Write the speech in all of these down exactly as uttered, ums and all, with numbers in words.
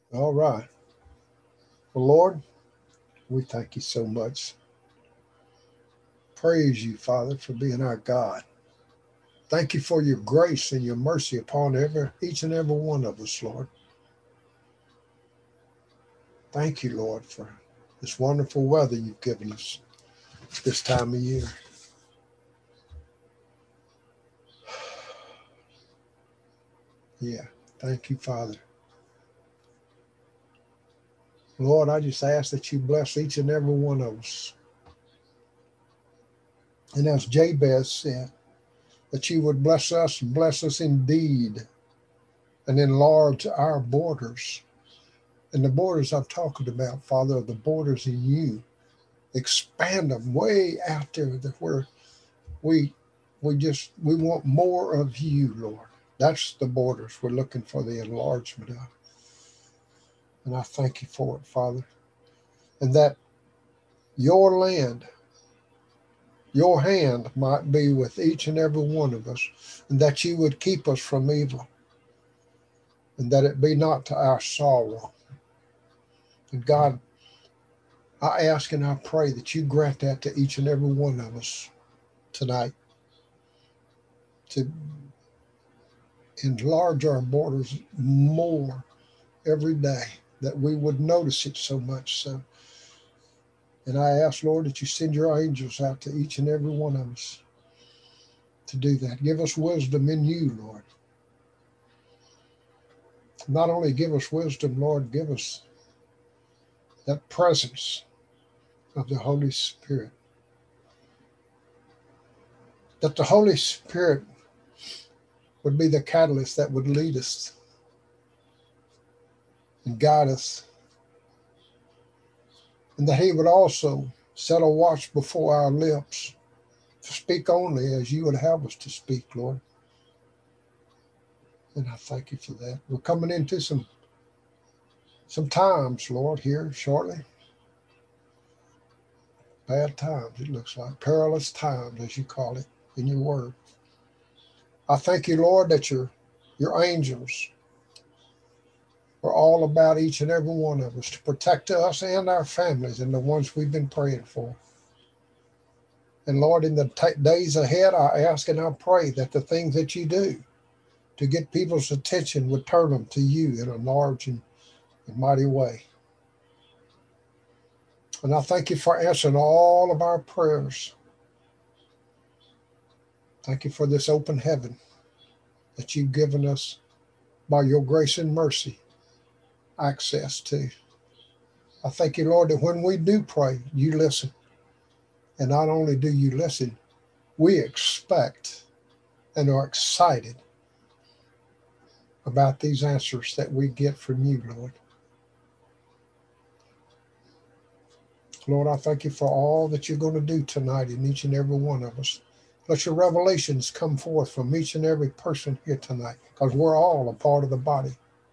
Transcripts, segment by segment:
All right. Well, Lord, we thank you so much. Praise you, Father, for being our God. Thank you for your grace and your mercy upon every each and every one of us, Lord. Thank you, Lord, for this wonderful weather you've given us this time of year. Yeah. Thank you, Father. Lord, I just ask that you bless each and every one of us. And as Jabez said, that you would bless us and bless us indeed and enlarge our borders. And the borders I'm talking about, Father, are the borders in you. Expand them way out there that where we we just we want more of you, Lord. That's the borders we're looking for the enlargement of. And I thank you for it, Father. And that your land, your hand might be with each and every one of us, and that you would keep us from evil, and that it be not to our sorrow. And God, I ask and I pray that you grant that to each and every one of us tonight, to enlarge our borders more every day, that we would notice it so much so. And I ask, Lord, that you send your angels out to each and every one of us to do that. Give us wisdom in you, Lord. Not only give us wisdom, Lord, give us that presence of the Holy Spirit. That the Holy Spirit would be the catalyst that would lead us and guide us. And that he would also set a watch before our lips to speak only as you would have us to speak, Lord. And I thank you for that. We're coming into some some times, Lord, here shortly. Bad times, it looks like. Perilous times, as you call it in your word. I thank you, Lord, that your your angels are all about each and every one of us to protect us and our families and the ones we've been praying for. And Lord, in the t- days ahead, I ask and I pray that the things that you do to get people's attention would turn them to you in a large and, and mighty way. And I thank you for answering all of our prayers. Thank you for this open heaven that you've given us by your grace and mercy access to. I thank you, Lord, that when we do pray, you listen. And not only do you listen, we expect and are excited about these answers that we get from you, Lord. Lord, I thank you for all that you're going to do tonight in each and every one of us. Let your revelations come forth from each and every person here tonight, because we're all a part of the body.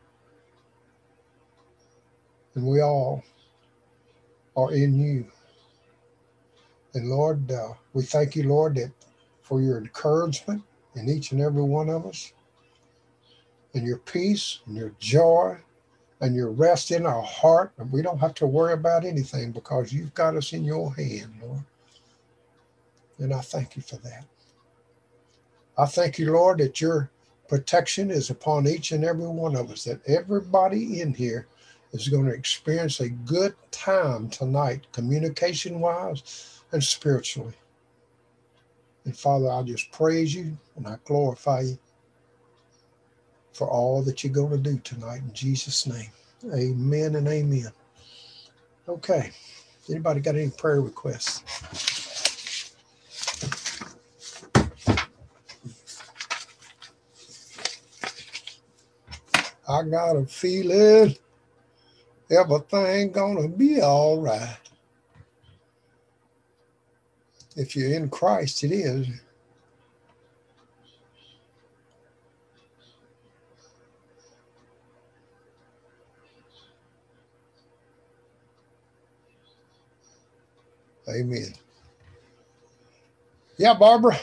And we all are in you. And Lord, uh, we thank you, Lord, that for your encouragement in each and every one of us, and your peace and your joy and your rest in our heart. And we don't have to worry about anything because you've got us in your hand, Lord. And I thank you for that. I thank you, Lord, that your protection is upon each and every one of us, that everybody in here is going to experience a good time tonight, communication wise and spiritually. And Father, I just praise you and I glorify you for all that you're going to do tonight in Jesus' name. Amen and amen. Okay. Anybody got any prayer requests? I got a feeling everything gonna be all right. If you're in Christ, it is. Amen. Yeah, Barbara,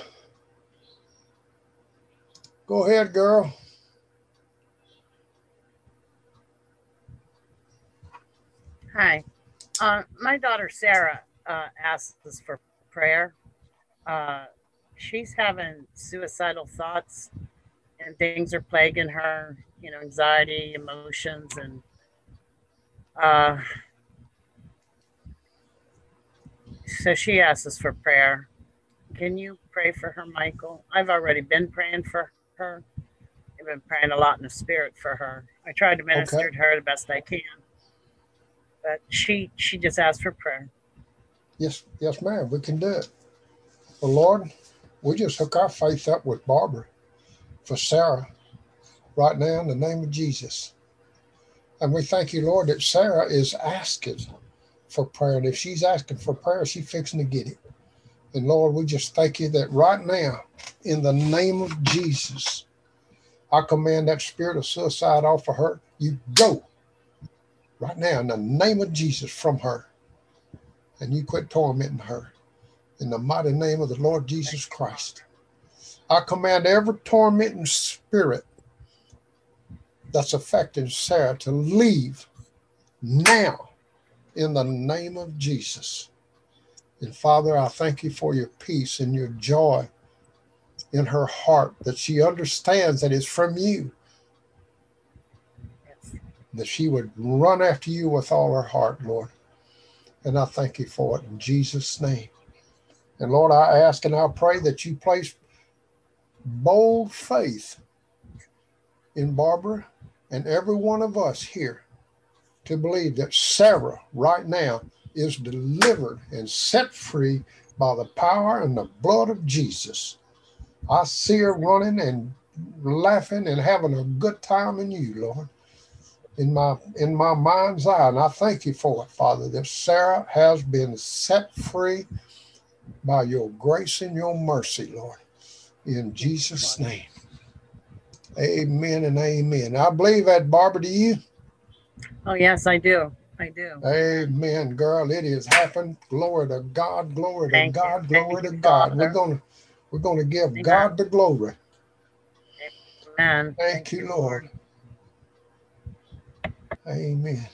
go ahead, girl. Hi. Uh, my daughter Sarah uh, asked us for prayer. Uh, she's having suicidal thoughts and things are plaguing her, you know, anxiety, emotions, and uh, so she asked us for prayer. Can you pray for her, Michael? I've already been praying for her. I've been praying a lot in the spirit for her. I tried to minister to Okay. her the best I can, but she she just asked for prayer. Yes, yes, ma'am. We can do it. Well, Lord, we just hook our faith up with Barbara for Sarah right now in the name of Jesus. And we thank you, Lord, that Sarah is asking for prayer. And if she's asking for prayer, she's fixing to get it. And Lord, we just thank you that right now, in the name of Jesus, I command that spirit of suicide off of her. You go right now in the name of Jesus from her. And you quit tormenting her. In the mighty name of the Lord Jesus Christ. I command every tormenting spirit that's affecting Sarah to leave now in the name of Jesus. And Father, I thank you for your peace and your joy in her heart, that she understands that it's from you, Yes. that she would run after you with all her heart, Lord. And I thank you for it in Jesus' name. And Lord, I ask and I pray that you place bold faith in Barbara and every one of us here to believe that Sarah right now is delivered and set free by the power and the blood of Jesus. I see her running and laughing and having a good time in you, Lord, in my in my mind's eye. And I thank you for it, Father, that Sarah has been set free by your grace and your mercy, Lord. In Thank you, Jesus' Father. name. Amen and amen. I believe that, Barbara, to you. Oh yes, I do. I do. Amen. Amen, girl. It has happened. Glory to God, glory to Thank you. God, glory Thank to you, God. We're Father. gonna we're gonna give Amen. God the glory. Amen. Thank Thank you, you, Lord. Lord. Amen.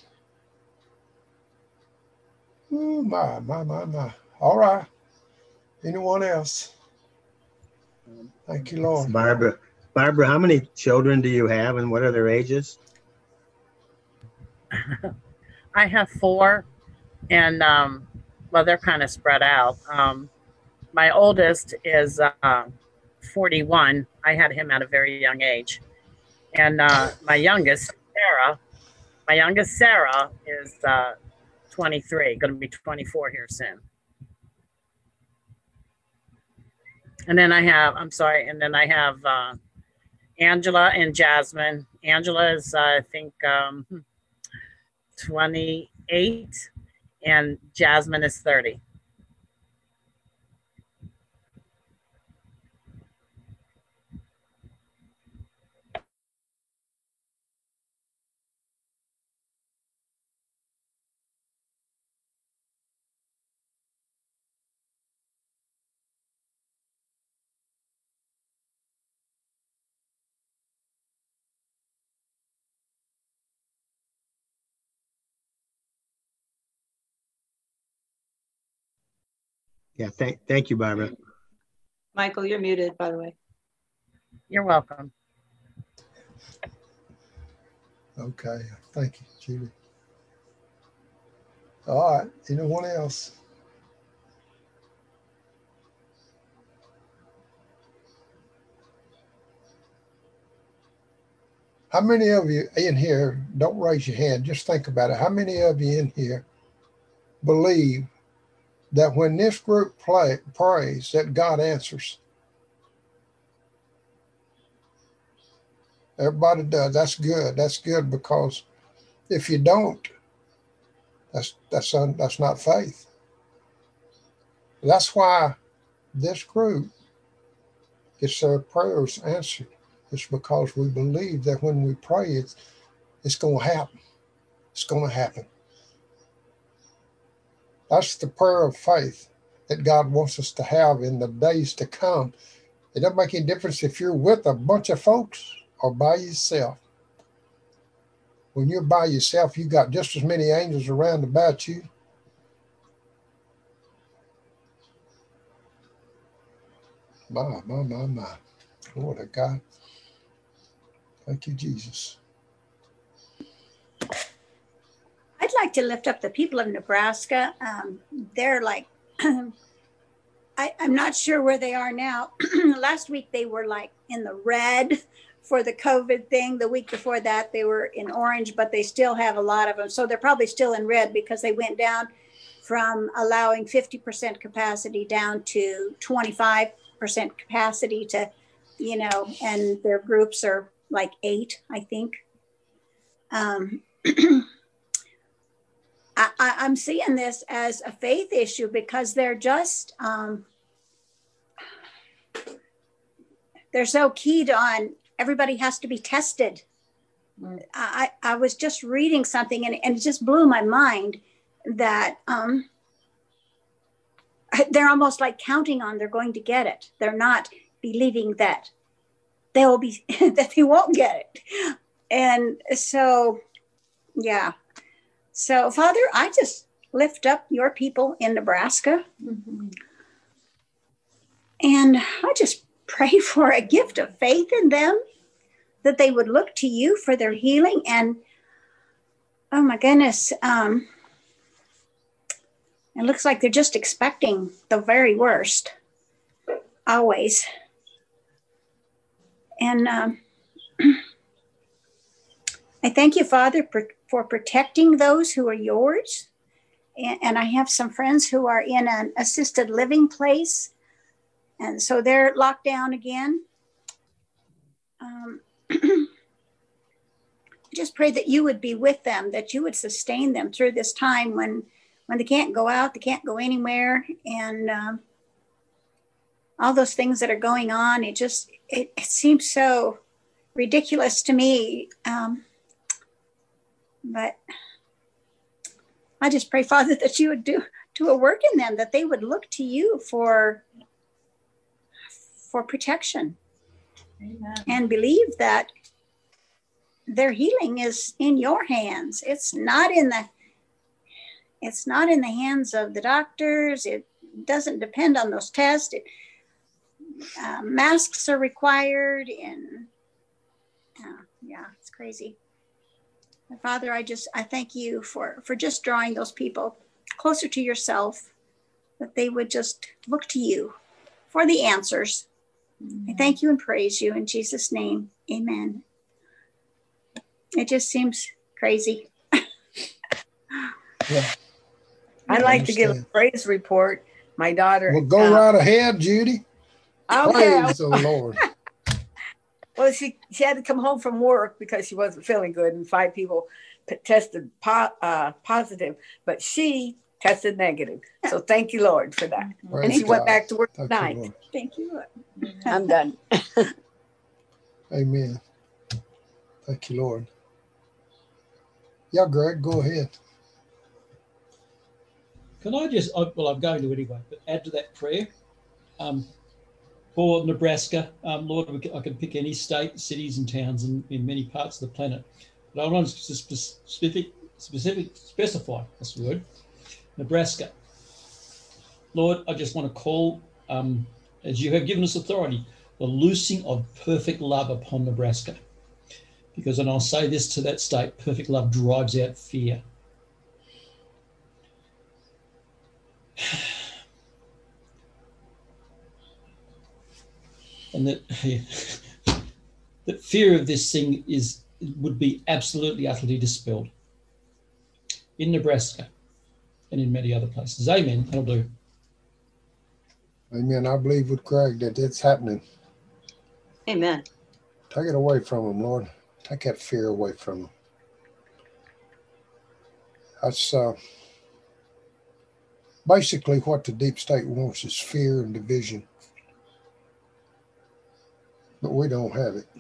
Ooh, my, my, my, my. All right. Anyone else? Um, Thank you, it's Lord. Barbara. Barbara, how many children do you have and what are their ages? I have four, and um, well, they're kind of spread out. Um, my oldest is uh, forty-one. I had him at a very young age, and uh, my youngest, Sarah, my youngest Sarah is uh, twenty-three, going to be twenty-four here soon. And then I have, I'm sorry, and then I have uh, Angela and Jasmine. Angela is, uh, I think, um, twenty-eight, and Jasmine is thirty. Yeah, thank thank you, Barbara. Michael, you're muted, by the way. You're welcome. Okay. Thank you, Julie. All right. Anyone else? How many of you in here, don't raise your hand, just think about it. How many of you in here believe that when this group play, prays, that God answers? Everybody does. That's good. That's good, because if you don't, that's that's un, that's not faith. That's why this group gets their prayers answered. It's because we believe that when we pray, it's it's going to happen. It's going to happen. That's the prayer of faith that God wants us to have in the days to come. It doesn't make any difference if you're with a bunch of folks or by yourself. when you're by yourself, you got just as many angels around about you. My, my, my, my. Lord of God. Thank you, Jesus. I'd like to lift up the people of Nebraska. Um, they're like, I, I'm not sure where they are now. Last week they were like in the red for the COVID thing. The week before that they were in orange, but they still have a lot of them. So they're probably still in red because they went down from allowing fifty percent capacity down to twenty-five percent capacity to, you know, and their groups are like eight, I think. Um, I, I'm seeing this as a faith issue because they're just, um, they're so keyed on everybody has to be tested. Mm. I, I was just reading something and, and it just blew my mind that um, they're almost like counting on they're going to get it. They're not believing that they'll be, that they won't get it. And so, yeah. So, Father, I just lift up your people in Nebraska. Mm-hmm. And I just pray for a gift of faith in them, that they would look to you for their healing. And, oh my goodness, um, it looks like they're just expecting the very worst, always. And um, I thank you, Father, for for protecting those who are yours. And, and I have some friends who are in an assisted living place. And so they're locked down again. Um, I just pray that you would be with them, that you would sustain them through this time when, when they can't go out, they can't go anywhere. And um, all those things that are going on, it just, it, it seems so ridiculous to me. Um, but I just pray, Father, that you would do, do a work in them, that they would look to you for, for protection. Amen. And believe that their healing is in your hands. It's not in the, it's not in the hands of the doctors. It doesn't depend on those tests. It, uh, masks are required, and uh, yeah, it's crazy. Father, I just, I thank you for, for just drawing those people closer to yourself, that they would just look to you for the answers. Mm-hmm. I thank you and praise you in Jesus' name. Amen. It just seems crazy. Yeah. I'd like to give a praise report. My daughter. Well, go uh, right ahead, Judy. Okay. Praise the Lord. Well, she, she had to come home from work because she wasn't feeling good, and five people p- tested po- uh, positive, but she tested negative. So thank you, Lord, for that. Praise and she God. Went back to work thank tonight. You, thank you, Lord. I'm done. Amen. Thank you, Lord. Yeah, Greg, go ahead. Can I just, well, I'm going to anyway, but add to that prayer? Um, For Nebraska, um, Lord, I can pick any state, cities, and towns in, in many parts of the planet. But I want to specific, specific, specify, that's the word, Nebraska. Lord, I just want to call, um, as you have given us authority, the loosing of perfect love upon Nebraska. Because, and I'll say this to that state, perfect love drives out fear. And that, yeah, that fear of this thing is would be absolutely, utterly dispelled in Nebraska and in many other places. Amen. That'll do. Amen. I believe with Greg that it's happening. Amen. Take it away from him, Lord. Take that fear away from him. That's uh, basically what the deep state wants, is fear and division. But we don't have it.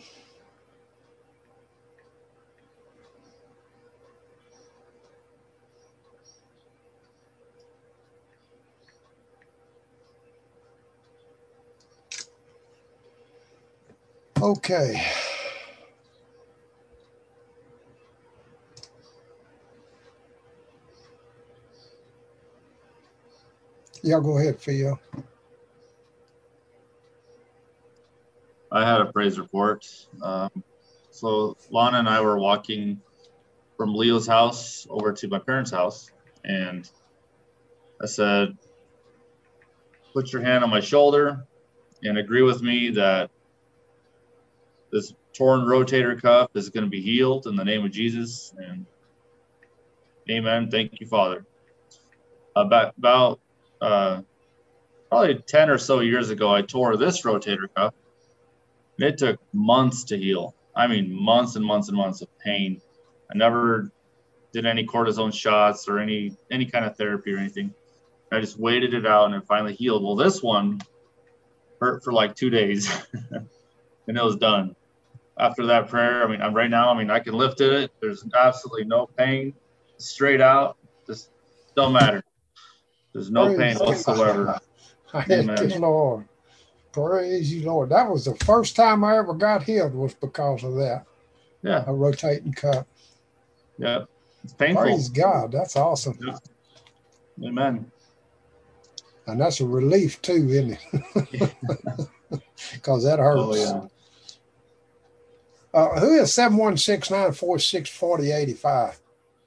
Okay. Yeah, go ahead, Phil. I had a praise report. Um, so Lana and I were walking from Leo's house over to my parents' house, and I said, put your hand on my shoulder and agree with me that this torn rotator cuff is going to be healed in the name of Jesus. And amen. Thank you, Father. About, about uh, probably ten or so years ago, I tore this rotator cuff. It took months to heal. I mean, months and months and months of pain. I never did any cortisone shots or any any kind of therapy or anything. I just waited it out and it finally healed. Well, this one hurt for like two days and it was done. After that prayer, I mean, I'm right now, I mean, I can lift it. There's absolutely no pain. Straight out. Just don't matter. There's no Praise pain God. whatsoever. Thank Amen. you, Lord. Praise you, Lord. That was the first time I ever got healed was because of that. Yeah. A rotating cuff. Yeah. It's painful. Praise God. That's awesome. Yeah. Amen. And that's a relief too, isn't it? Because that hurts. Oh, yeah. Uh, who is seven one six, nine four six, four zero eight five?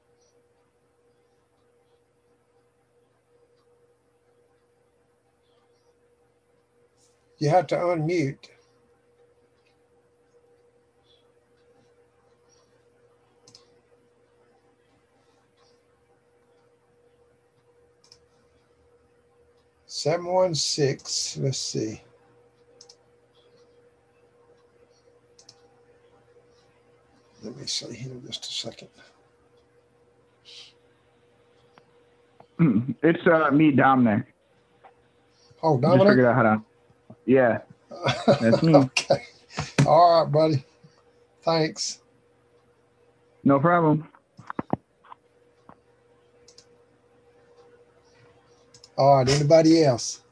You have to unmute. seven one six, let's see. Let me see here just a second. It's uh, me, Dominic. Oh, Just Dominic? figured out how to. Yeah, that's me. Okay. All right, buddy. Thanks. No problem. All right, anybody else?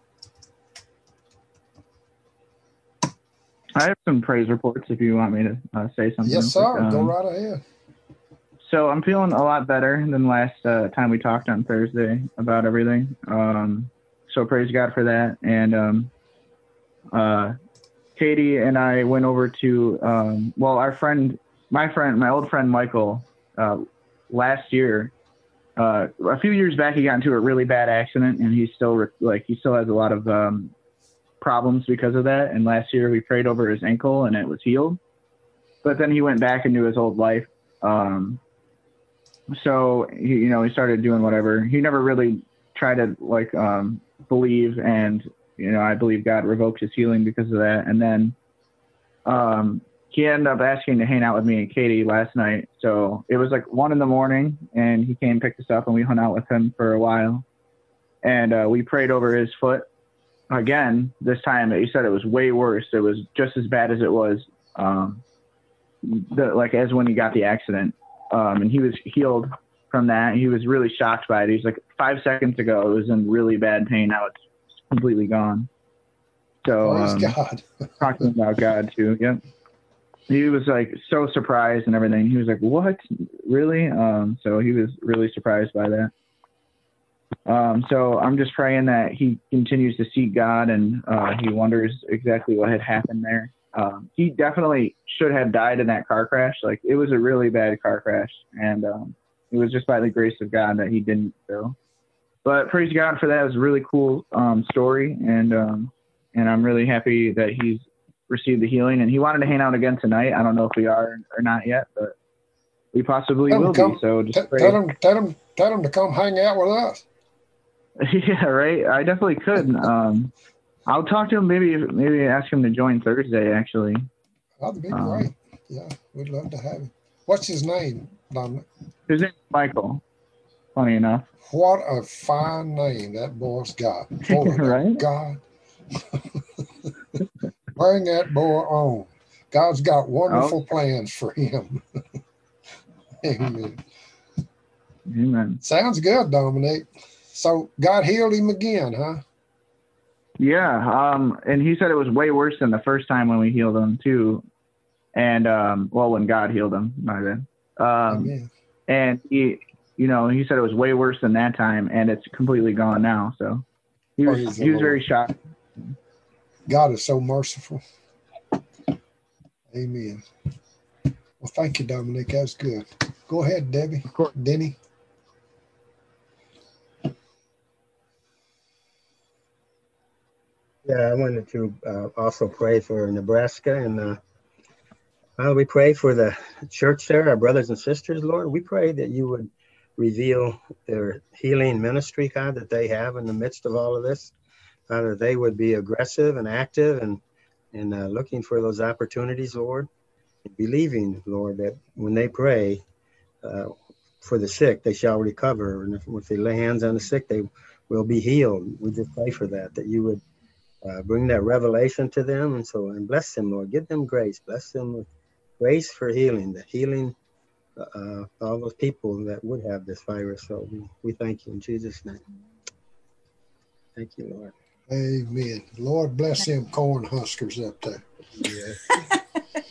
I have some praise reports if you want me to uh, say something. Yes, real quick. sir. Um, Go right ahead. So I'm feeling a lot better than last uh, time we talked on Thursday about everything. Um, so praise God for that. And um, uh, Katie and I went over to, um, well, our friend, my friend, my old friend Michael, uh, last year, uh, a few years back, he got into a really bad accident, and he's still like he still has a lot of um, problems because of that. And last year we prayed over his ankle, and it was healed. But then he went back into his old life. Um, so he, you know, he started doing whatever. He never really tried to like um, believe, and you know, I believe God revoked his healing because of that. And then um, he ended up asking to hang out with me and Katie last night. So it was like one in the morning, and he came, picked us up, and we hung out with him for a while. And uh, we prayed over his foot again. This time, he said it was way worse. It was just as bad as it was, um, the, like as when he got the accident. Um, and he was healed from that. He was really shocked by it. He's like, five seconds ago, it was in really bad pain. Now it's completely gone. So Praise um, God. talking about God too. Yep. He was like so surprised and everything. He was like, what? Really? Um, so he was really surprised by that. Um, so I'm just praying that he continues to seek God, and uh, he wonders exactly what had happened there. Um, he definitely should have died in that car crash. Like, it was a really bad car crash, and um, it was just by the grace of God that he didn't. So, but praise God for that. It was a really cool um, story, and um, and I'm really happy that he's received the healing. And he wanted to hang out again tonight. I don't know if we are or not yet, but we possibly Tell will him come, be. So just t- pray. tell him, tell him, tell him to come hang out with us. Yeah, right. I definitely could. Um, I'll talk to him. Maybe maybe ask him to join Thursday. Actually, That'd be Um, great. Yeah, we'd love to have him. What's his name, Dominic? his name's Michael. Funny enough, What a fine name that boy's got. Glory to Right? God. Bring that boy on. God's got wonderful plans for him. Amen. Amen. Sounds good, Dominic. So God healed him again, huh? Yeah. Um, and he said it was way worse than the first time when we healed him too. And um, well, when God healed him, my bad. Um, Amen. and he, you know, he said it was way worse than that time, and it's completely gone now. So he was, Praise the he was very Lord. shocked. God is so merciful. Amen. Well, thank you, Dominic. That's good. Go ahead, Debbie. Of course. Denny. Yeah, I wanted to uh, also pray for Nebraska, and uh, Father, we pray for the church there, our brothers and sisters, Lord. We pray that you would reveal their healing ministry, God, that they have in the midst of all of this. Father, they would be aggressive and active and, and uh, looking for those opportunities, Lord, and believing, Lord, that when they pray uh, for the sick, they shall recover. And if, if they lay hands on the sick, they will be healed. We just pray for that, that you would uh, bring that revelation to them. And so, and bless them, Lord. Give them grace. Bless them with grace for healing, the healing uh, all those people that would have this virus. So we, we thank you in Jesus' name. Thank you, Lord. Amen. Lord bless them corn huskers up there. Yeah.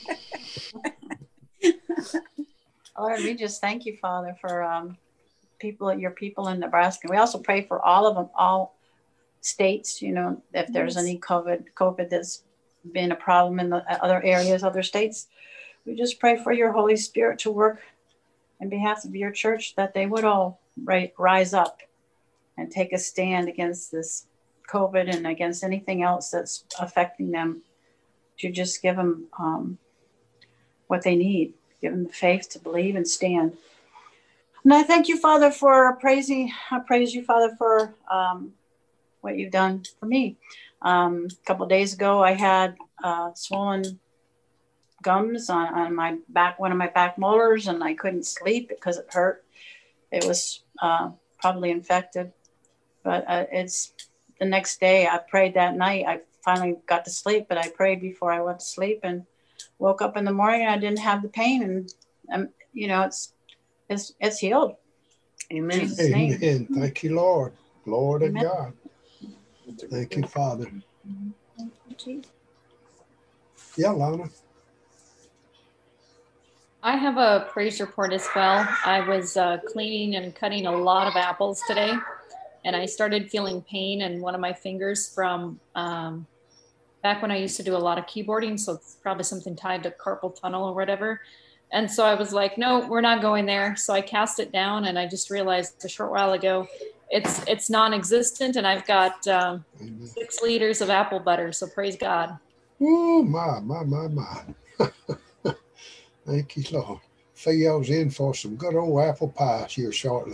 Lord, we just thank you, Father, for um, people, your people in Nebraska. We also pray for all of them, all states, you know, if there's Yes. any COVID, COVID that's been a problem in the other areas, other states. We just pray for your Holy Spirit to work in behalf of your church, that they would all ri- rise up and take a stand against this COVID and against anything else that's affecting them, to just give them um, what they need, give them the faith to believe and stand. And I thank you, Father, for praising, I praise you, Father, for um, what you've done for me. Um, a couple of days ago, I had uh, swollen gums on, on my back, one of my back molars, and I couldn't sleep because it hurt. It was uh, probably infected, but uh, it's the next day. I prayed that night. I finally got to sleep, but I prayed before I went to sleep and woke up in the morning and I didn't have the pain, and um, you know, it's it's it's healed. Amen. Jesus' name. Amen. Thank you, Lord. Lord of Amen. God. Thank you, Father. Yeah, Lana. I have a praise report as well. I was uh, cleaning and cutting a lot of apples today, and I started feeling pain in one of my fingers from um, back when I used to do a lot of keyboarding. So it's probably something tied to carpal tunnel or whatever. And so I was like, no, we're not going there. So I cast it down, and I just realized a short while ago, it's it's non-existent, and I've got um, six liters of apple butter. So praise God. Oh, my, my, my, my. Thank you, Lord. Theo's in for some good old apple pies here shortly.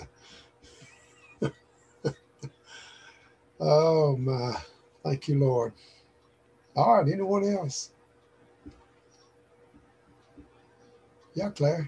Oh, my. Thank you, Lord. All right, anyone else? Yeah, Claire.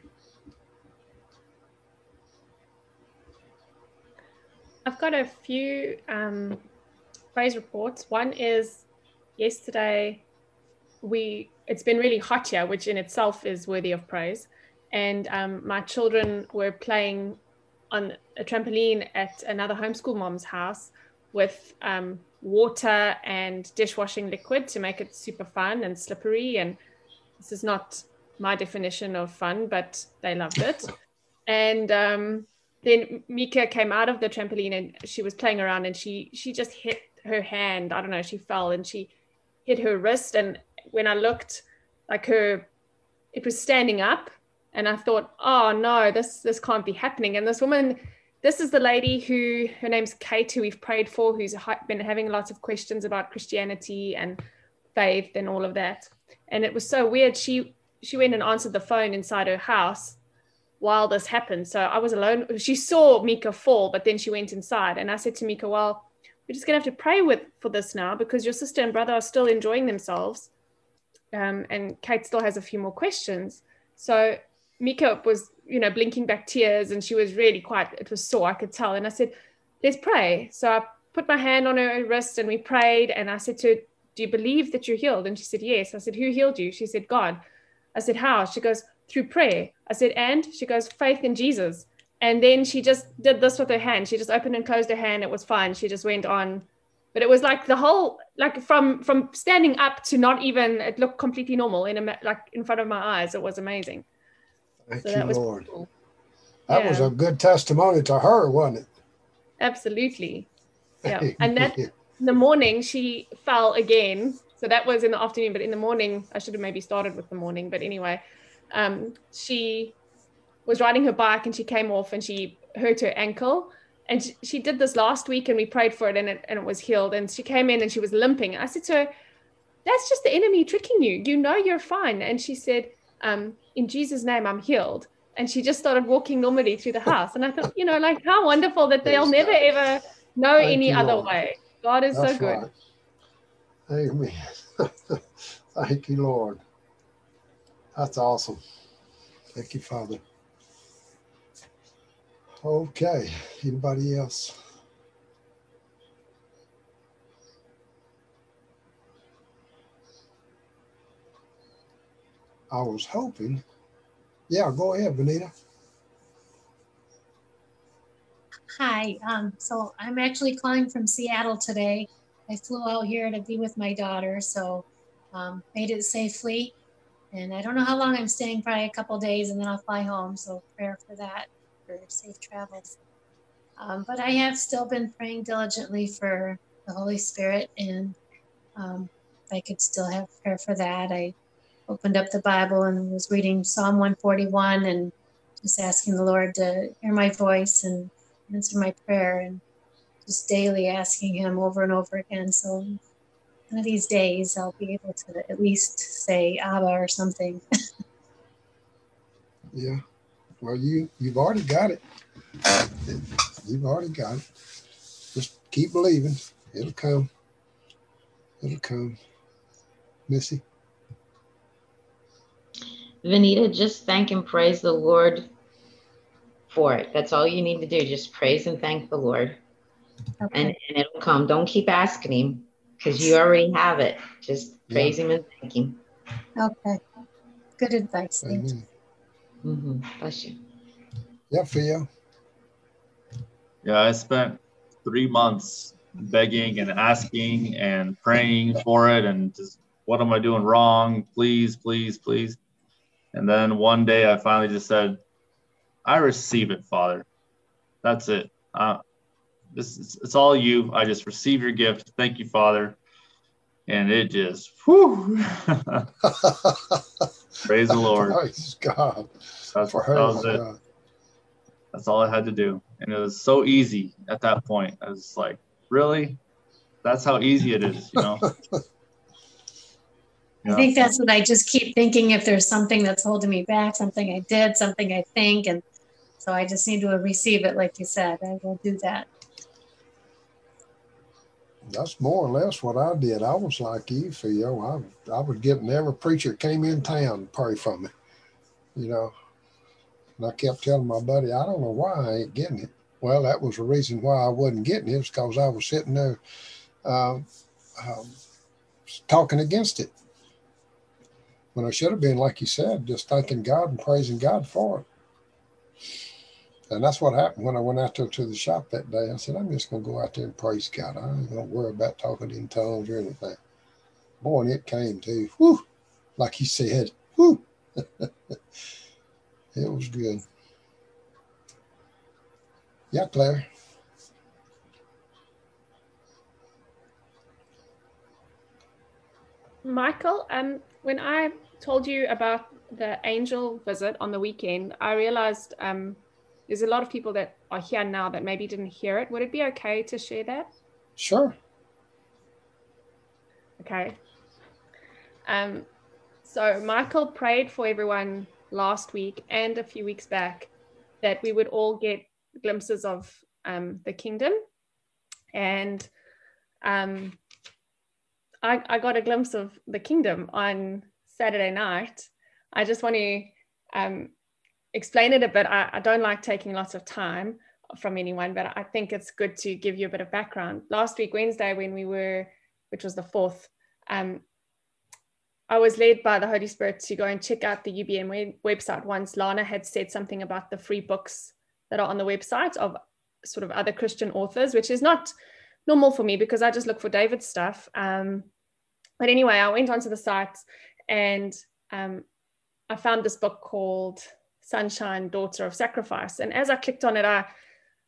I've got a few um, praise reports. One is yesterday, we it's been really hot here, which in itself is worthy of praise. And um, my children were playing on a trampoline at another homeschool mom's house with um, water and dishwashing liquid to make it super fun and slippery. And this is not my definition of fun, but they loved it. And um, then Mika came out of the trampoline and she was playing around, and she she just hit her hand. I don't know, she fell and she hit her wrist. And when I looked, like her, it was standing up. And I thought, oh no, this this can't be happening. And this woman, this is the lady who, her name's Kate, who we've prayed for, who's been having lots of questions about Christianity and faith and all of that. And it was so weird. She she went and answered the phone inside her house while this happened. So I was alone. She saw Mika fall, but then she went inside. And I said to Mika, well, we're just gonna have to pray with for this now, because your sister and brother are still enjoying themselves. Um, and Kate still has a few more questions. So Mika was, you know, blinking back tears, and she was really quite, it was sore, I could tell. And I said, let's pray. So I put my hand on her wrist and we prayed. And I said to her, do you believe that you're healed? And she said, yes. I said, who healed you? She said, God. I said, how? She goes, through prayer. I said, and? She goes, faith in Jesus. And then she just did this with her hand. She just opened and closed her hand. It was fine. She just went on. But it was like the whole, like from from standing up to not even, it looked completely normal in a, like in front of my eyes. It was amazing. Thank So you, that was Lord. cool. That Yeah. was a good testimony to her, wasn't it? Absolutely. Yeah. And that in the morning, she fell again. So that was in the afternoon, but in the morning, I should have maybe started with the morning. But anyway, um, she was riding her bike and she came off and she hurt her ankle. And she, she did this last week and we prayed for it and, it and it was healed. And she came in and she was limping. I said to her, that's just the enemy tricking you. You know you're fine. And she said, um, in Jesus' name, I'm healed. And she just started walking normally through the house. And I thought, you know, like how wonderful that they'll never, ever know Thank any you, other Lord. way. God is That's so good. right. Amen. Thank you, Lord. That's awesome. Thank you, Father. Okay. Anybody else? I was hoping. Yeah, go ahead, Benita. Hi, um, so I'm actually calling from Seattle today. I flew out here to be with my daughter, so um, made it safely. And I don't know how long I'm staying, probably a couple days, and then I'll fly home. So prayer for that, for safe travels. Um, but I have still been praying diligently for the Holy Spirit, and um, if I could still have prayer for that. I opened up the Bible and was reading Psalm one forty-one and just asking the Lord to hear my voice and answer my prayer, and just daily asking him over and over again. So one of these days I'll be able to at least say Abba or something. Yeah. Well, you, you've already got it. You've already got it. Just keep believing. It'll come. It'll come. Missy? Vanita, just thank and praise the Lord for it. That's all you need to do. Just praise and thank the Lord. Okay. And, and it'll come. Don't keep asking him because you already have it. Just praise yeah. him and thank him. Okay. Good advice. Thank Amen. you. Mm-hmm. Bless you. Yeah, Theo. Yeah, I spent three months begging and asking and praying for it and just, what am I doing wrong? Please, please, please. And then one day I finally just said, I receive it, Father. That's it. Uh, this is, it's all you. I just receive your gift. Thank you, Father. And it just, whew. Praise the Lord. Praise God. That's, for her, that was it. God. That's all I had to do. And it was so easy at that point. I was like, really? That's how easy it is, you know? I think that's what I just keep thinking. If there's something that's holding me back, something I did, something I think, and so I just need to receive it, like you said. I will do that. That's more or less what I did. I was like you, Theo. I, I was getting every preacher that came in town to pray for me, you know. And I kept telling my buddy, I don't know why I ain't getting it. Well, that was the reason why I wasn't getting it, is because I was sitting there um, um, talking against it. When I should have been, like you said, just thanking God and praising God for it. And that's what happened when I went out there to the shop that day. I said, I'm just going to go out there and praise God. I ain't going to worry about talking in tongues or anything. Boy, and it came too. Whew. Like he said, whew. It was good. Yeah, Claire. Michael, um, when I told you about the angel visit on the weekend, I realized um, there's a lot of people that are here now that maybe didn't hear it. Would it be okay to share that? Sure. Okay. Um, so Michael prayed for everyone last week and a few weeks back that we would all get glimpses of um, the kingdom. And um, I, I got a glimpse of the kingdom on Saturday night. I just want to um, explain it a bit. I, I don't like taking lots of time from anyone, but I think it's good to give you a bit of background. Last week, Wednesday, when we were, which was the fourth, um, I was led by the Holy Spirit to go and check out the U B M web- website once Lana had said something about the free books that are on the website of sort of other Christian authors, which is not normal for me because I just look for David's stuff. Um, but anyway, I went onto the site and um, I found this book called Sunshine, Daughter of Sacrifice. And as I clicked on it, I,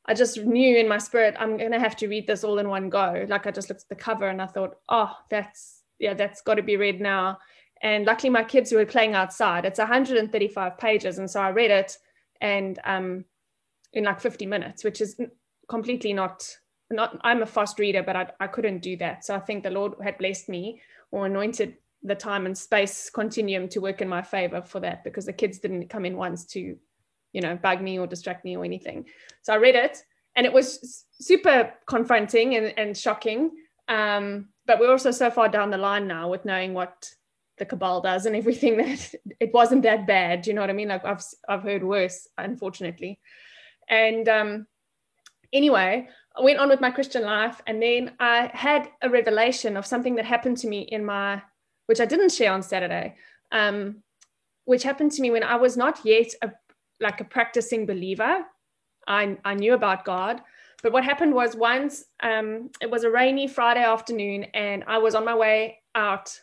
I just knew in my spirit, I'm going to have to read this all in one go. Like I just looked at the cover and I thought, oh, that's, yeah, that's got to be read now. And luckily my kids were playing outside. It's one hundred thirty-five pages. And so I read it and um, in like fifty minutes, which is completely not, not, I'm a fast reader, but I, I couldn't do that. So I think the Lord had blessed me or anointed the time and space continuum to work in my favor for that, because the kids didn't come in once to, you know, bug me or distract me or anything. So I read it and it was super confronting and, and shocking. Um, but we're also so far down the line now with knowing what the cabal does and everything that it wasn't that bad. Do you know what I mean? Like I've, I've heard worse, unfortunately. And um, anyway, I went on with my Christian life. And then I had a revelation of something that happened to me in my, which I didn't share on Saturday, um, which happened to me when I was not yet a, like a practicing believer. I, I knew about God, but what happened was once, um, it was a rainy Friday afternoon and I was on my way out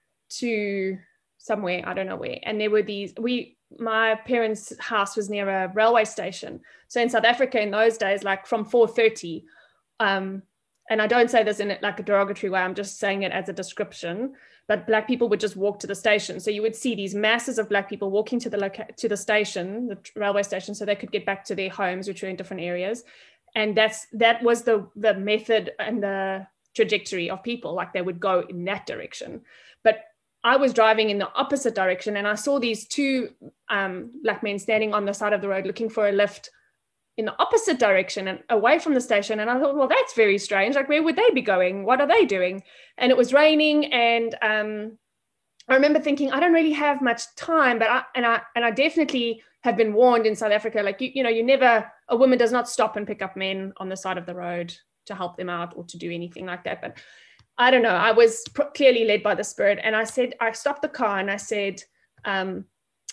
to somewhere, I don't know where. And there were these, we, my parents' house was near a railway station. So in South Africa in those days, like from four thirty, um, and I don't say this in like a derogatory way, I'm just saying it as a description, but Black people would just walk to the station. So you would see these masses of Black people walking to the loca- to the station, the railway station, so they could get back to their homes, which were in different areas. And that's that was the the method and the trajectory of people, like they would go in that direction. But I was driving in the opposite direction and I saw these two um, Black men standing on the side of the road looking for a lift in the opposite direction and away from the station. And I thought, well, that's very strange. Like, where would they be going? What are they doing? And it was raining. And um, I remember thinking, I don't really have much time, but I, and I, and I definitely have been warned in South Africa, like, you, you know, you never, a woman does not stop and pick up men on the side of the road to help them out or to do anything like that. But I don't know, I was pr- clearly led by the Spirit. And I said, I stopped the car and I said, um,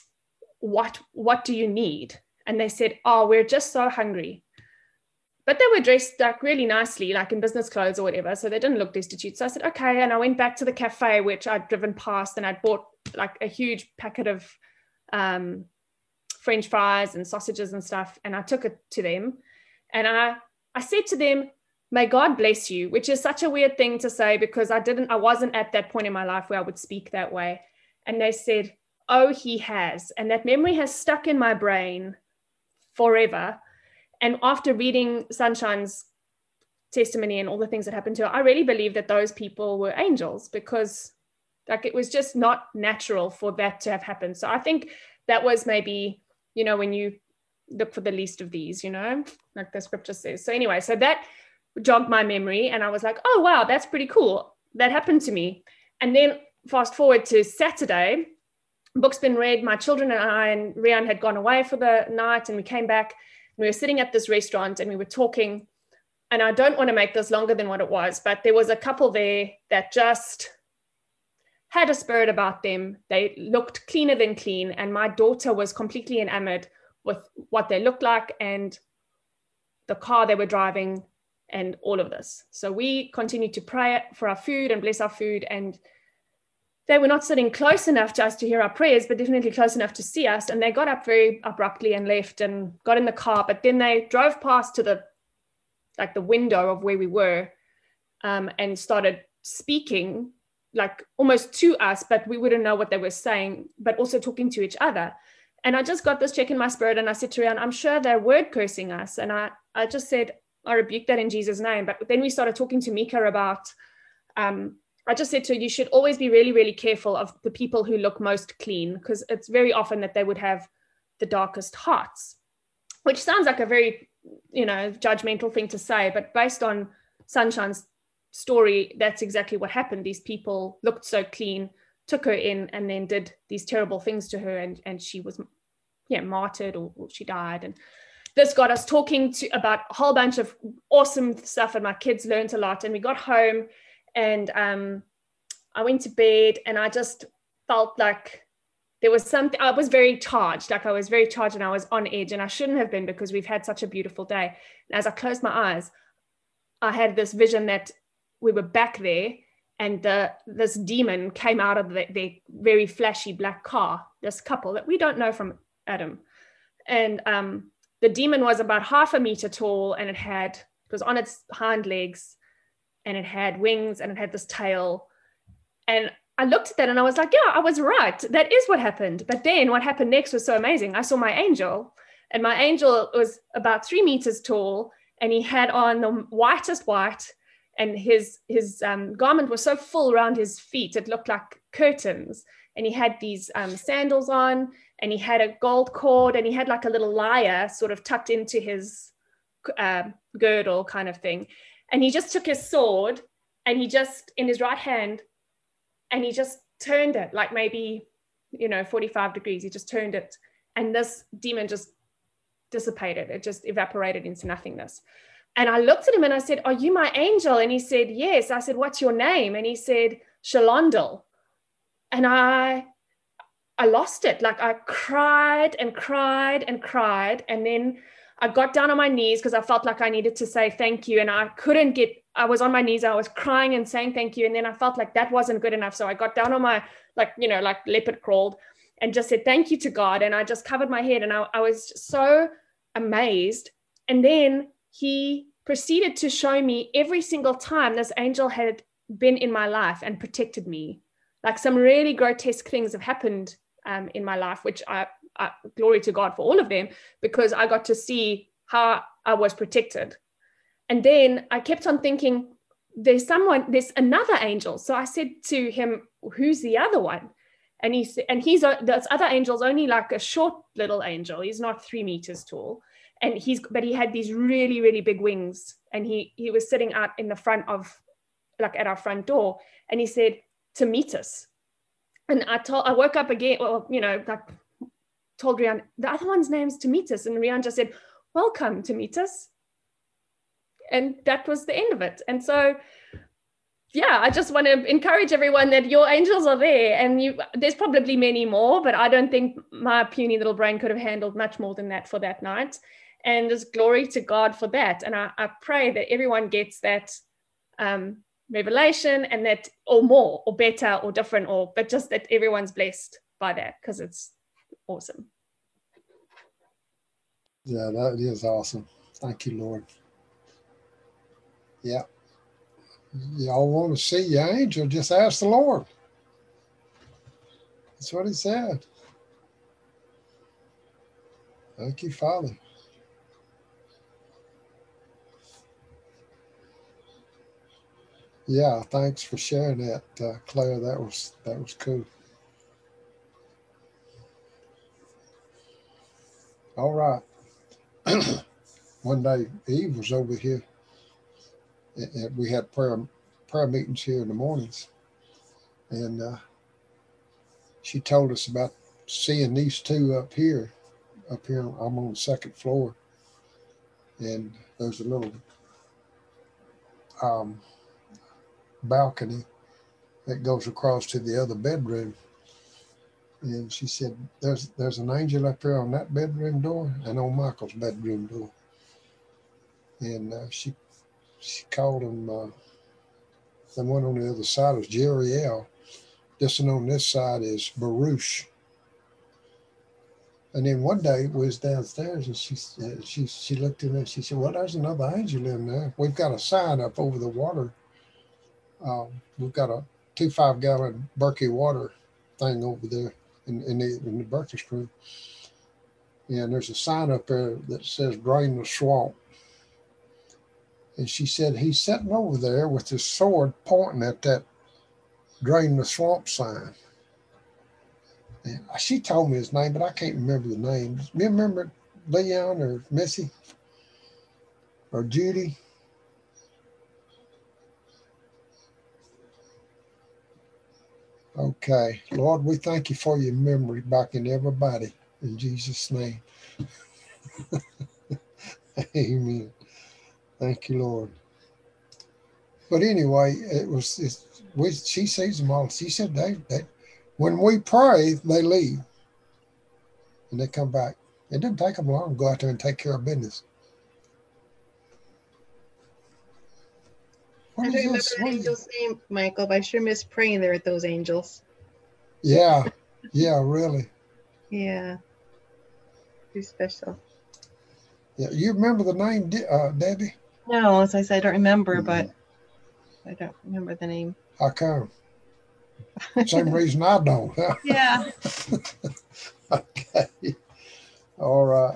what, what do you need? And they said, oh, we're just so hungry. But they were dressed like really nicely, like in business clothes or whatever. So they didn't look destitute. So I said, okay. And I went back to the cafe, which I'd driven past, and I'd bought like a huge packet of um, French fries and sausages and stuff. And I took it to them. And I, I said to them, may God bless you, which is such a weird thing to say because I didn't, I wasn't at that point in my life where I would speak that way. And they said, oh, he has. And that memory has stuck in my brain forever. And after reading Sunshine's testimony and all the things that happened to her, I really believe that those people were angels because like it was just not natural for that to have happened. So I think that was maybe, you know, when you look for the least of these, you know, like the scripture says. So anyway, so that jogged my memory and I was like, oh, wow, that's pretty cool. That happened to me. And then fast forward to Saturday, book's been read. My children and I and Rian had gone away for the night and we came back and we were sitting at this restaurant and we were talking. And I don't want to make this longer than what it was, but there was a couple there that just had a spirit about them. They looked cleaner than clean. And my daughter was completely enamored with what they looked like and the car they were driving and all of this. So we continued to pray for our food and bless our food. And they were not sitting close enough to us to hear our prayers, but definitely close enough to see us. And they got up very abruptly and left and got in the car. But then they drove past to the, like the window of where we were um, and started speaking like almost to us, but we wouldn't know what they were saying, but also talking to each other. And I just got this check in my spirit and I said to Rian, I'm sure they're word cursing us. And I, I just said, I rebuked that in Jesus' name. But then we started talking to Mika about, um, I just said to her, you should always be really, really careful of the people who look most clean, because it's very often that they would have the darkest hearts, which sounds like a very, you know, judgmental thing to say, but based on Sunshine's story, that's exactly what happened. These people looked so clean, took her in, and then did these terrible things to her, and, and she was, yeah, martyred or, or she died. And this got us talking to about a whole bunch of awesome stuff, and my kids learned a lot. And we got home, and um, I went to bed, and I just felt like there was something. I was very charged, like I was very charged, and I was on edge, and I shouldn't have been because we've had such a beautiful day. And as I closed my eyes, I had this vision that we were back there, and the, this demon came out of the, the very flashy black car, this couple that we don't know from Adam. And um, the demon was about half a meter tall, and it had, it was on its hind legs, and it had wings, and it had this tail. And I looked at that and I was like, yeah, I was right. That is what happened. But then what happened next was so amazing. I saw my angel, and my angel was about three meters tall, and he had on the whitest white, and his, his um, garment was so full around his feet, it looked like curtains. And he had these um, sandals on, and he had a gold cord, and he had like a little lyre sort of tucked into his uh, girdle kind of thing. And he just took his sword, and he just, in his right hand, and he just turned it like maybe, you know, forty-five degrees. He just turned it. And this demon just dissipated. It just evaporated into nothingness. And I looked at him and I said, are you my angel? And he said, yes. I said, what's your name? And he said, Shalondal. And I, I lost it. Like I cried and cried and cried. And then I got down on my knees because I felt like I needed to say thank you. And I couldn't get, I was on my knees. I was crying and saying thank you. And then I felt like that wasn't good enough. So I got down on my, like, you know, like leopard crawled and just said thank you to God. And I just covered my head, and I, I was so amazed. And then he proceeded to show me every single time this angel had been in my life and protected me. Like some really grotesque things have happened um, in my life, which I, I, glory to God for all of them, because I got to see how I was protected. And then I kept on thinking, there's someone, there's another angel. So I said to him, who's the other one? And he said, and he's, this other angel's only like a short little angel. He's not three meters tall. And he's, but he had these really, really big wings. And he, he was sitting out in the front of, like at our front door. And he said, to meet us. And I told, I woke up again, well, you know, like told Rian, the other one's name's Tamitas. And Rian just said, welcome, Tamitas. And that was the end of it. And so, yeah, I just want to encourage everyone that your angels are there, and you, there's probably many more, but I don't think my puny little brain could have handled much more than that for that night. And there's glory to God for that. And I, I pray that everyone gets that um, revelation, and that, or more, or better, or different, or, but just that everyone's blessed by that, because it's awesome. Yeah, that is awesome. Thank you, Lord. Yeah. Y'all want to see your angel, just ask the Lord. That's what he said. Thank you, Father. Yeah, thanks for sharing that, uh, Claire. That was that was cool. All right. One day, Eve was over here, and we had prayer prayer meetings here in the mornings, and uh, she told us about seeing these two up here. Up here, I'm on the second floor, and there's a little um, balcony that goes across to the other bedroom. And she said, there's there's an angel up there on that bedroom door and on Michael's bedroom door. And uh, she she called him, uh, the one on the other side is Jeriel. This one on this side is Baruch. And then one day we was downstairs, and she uh, she she looked in there and she said, well, there's another angel in there. We've got a sign up over the water. Um, we've got a two five gallon Berkey water thing over there in, in the in the breakfast room. And there's a sign up there that says drain the swamp. And she said, he's sitting over there with his sword pointing at that drain the swamp sign. And she told me his name, but I can't remember the name. You remember Leon or Missy or Judy? Okay. Lord, we thank you for your memory back in everybody. In Jesus' name. Amen. Thank you, Lord. But anyway, it was, it's, we, she sees them all. She said, they, they, when we pray, they leave and they come back. It didn't take them long to go out there and take care of business. What I don't remember this? that angel's name, Michael, but I sure miss praying there with those angels. Yeah, yeah, really. Yeah, pretty special. Yeah, you remember the name, uh, Debbie? No, as I said, I don't remember, but I don't remember the name. How come? Same reason I don't. Huh? Yeah. Okay. All right.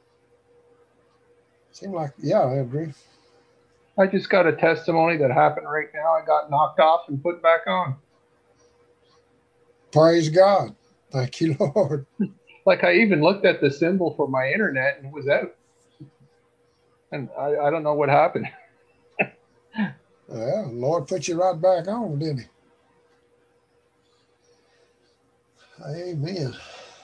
Seemed like, yeah, I agree. I just got a testimony that happened right now. I got knocked off and put back on. Praise God. Thank you, Lord. Like I even looked at the symbol for my internet and it was out. And I, I don't know what happened. Yeah, Lord put you right back on, didn't he? Amen.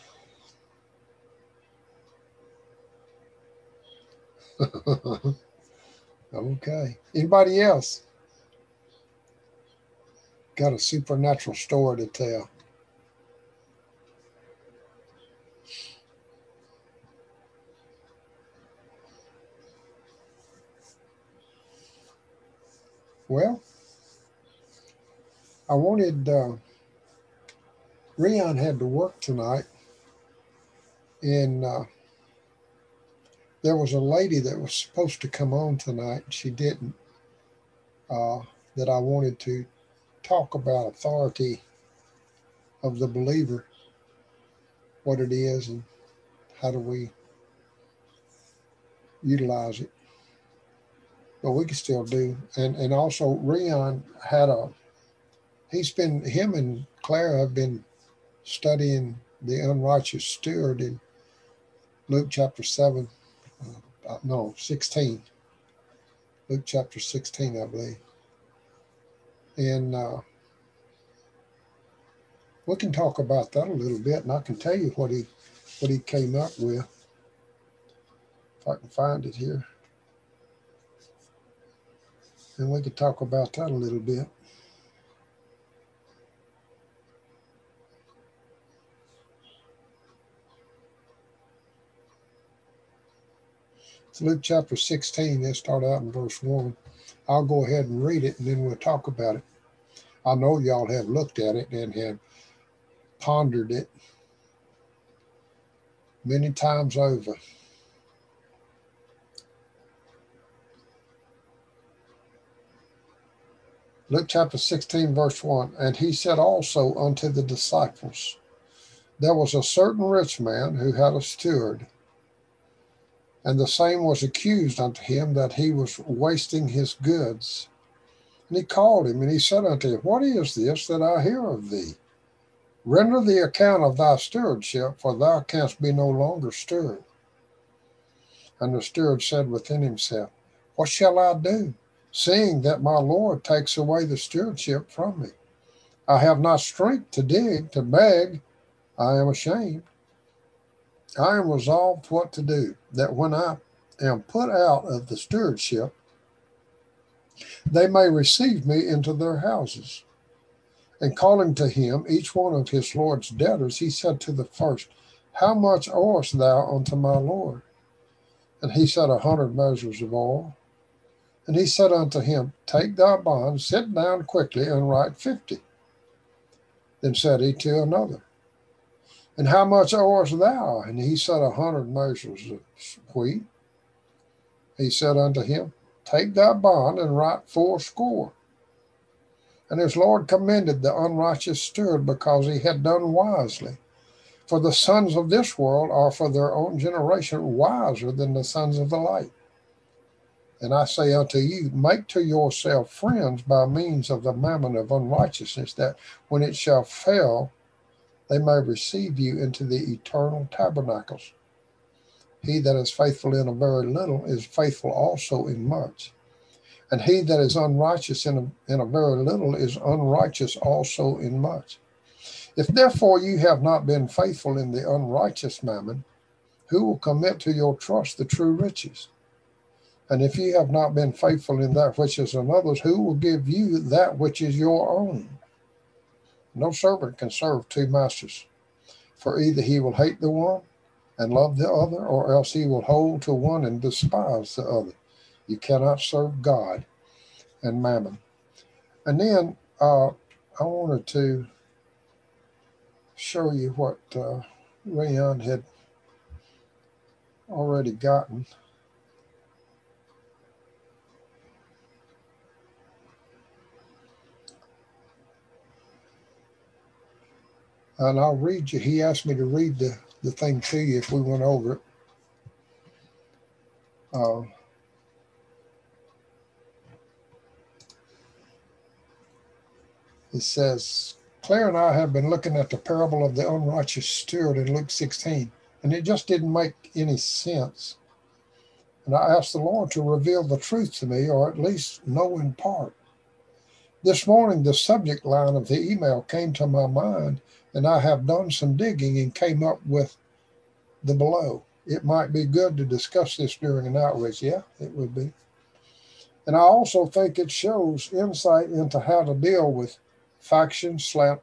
Okay. Anybody else got a supernatural story to tell? Well, I wanted, uh, Rion had to work tonight, and uh, there was a lady that was supposed to come on tonight. She didn't, uh, that I wanted to talk about authority of the believer, what it is, and how do we utilize it. But we can still do. And and also Rion had a, he's been, him and Clara have been studying the unrighteous steward in Luke chapter seven, uh, no, sixteen. Luke chapter sixteen, I believe. And uh, we can talk about that a little bit, and I can tell you what he what he came up with. If I can find it here. And we could talk about that a little bit. It's Luke chapter sixteen. Let's start out in verse one. I'll go ahead and read it, and then we'll talk about it. I know y'all have looked at it and have pondered it many times over. Luke chapter sixteen, verse one. And he said also unto the disciples, there was a certain rich man who had a steward, and the same was accused unto him that he was wasting his goods. And he called him, and he said unto him, what is this that I hear of thee? Render the account of thy stewardship, for thou canst be no longer steward. And the steward said within himself, what shall I do, seeing that my Lord takes away the stewardship from me? I have not strength to dig, to beg. I am ashamed. I am resolved what to do, that when I am put out of the stewardship, they may receive me into their houses. And calling to him each one of his Lord's debtors, he said to the first, how much owest thou unto my Lord? And he said, a hundred measures of oil. And he said unto him, take thy bond, sit down quickly, and write fifty. Then said he to another, and how much owest thou? And he said, a hundred measures of wheat. He said unto him, take thy bond, and write fourscore. And his Lord commended the unrighteous steward, because he had done wisely. For the sons of this world are for their own generation wiser than the sons of the light. And I say unto you, make to yourself friends by means of the mammon of unrighteousness, that when it shall fail, they may receive you into the eternal tabernacles. He that is faithful in a very little is faithful also in much. And he that is unrighteous in a, in a very little is unrighteous also in much. If therefore you have not been faithful in the unrighteous mammon, who will commit to your trust the true riches? And if you have not been faithful in that which is another's, who will give you that which is your own? No servant can serve two masters, for either he will hate the one and love the other, or else he will hold to one and despise the other. You cannot serve God and mammon. And then uh, I wanted to show you what uh, Rayon had already gotten. And I'll read you. He asked me to read the, the thing to you if we went over it. Uh, it says, Claire and I have been looking at the parable of the unrighteous steward in Luke sixteen, and it just didn't make any sense. And I asked the Lord to reveal the truth to me, or at least know in part. This morning, the subject line of the email came to my mind, and I have done some digging and came up with the below. It might be good to discuss this during an outreach. Yeah, it would be. And I also think it shows insight into how to deal with faction slant,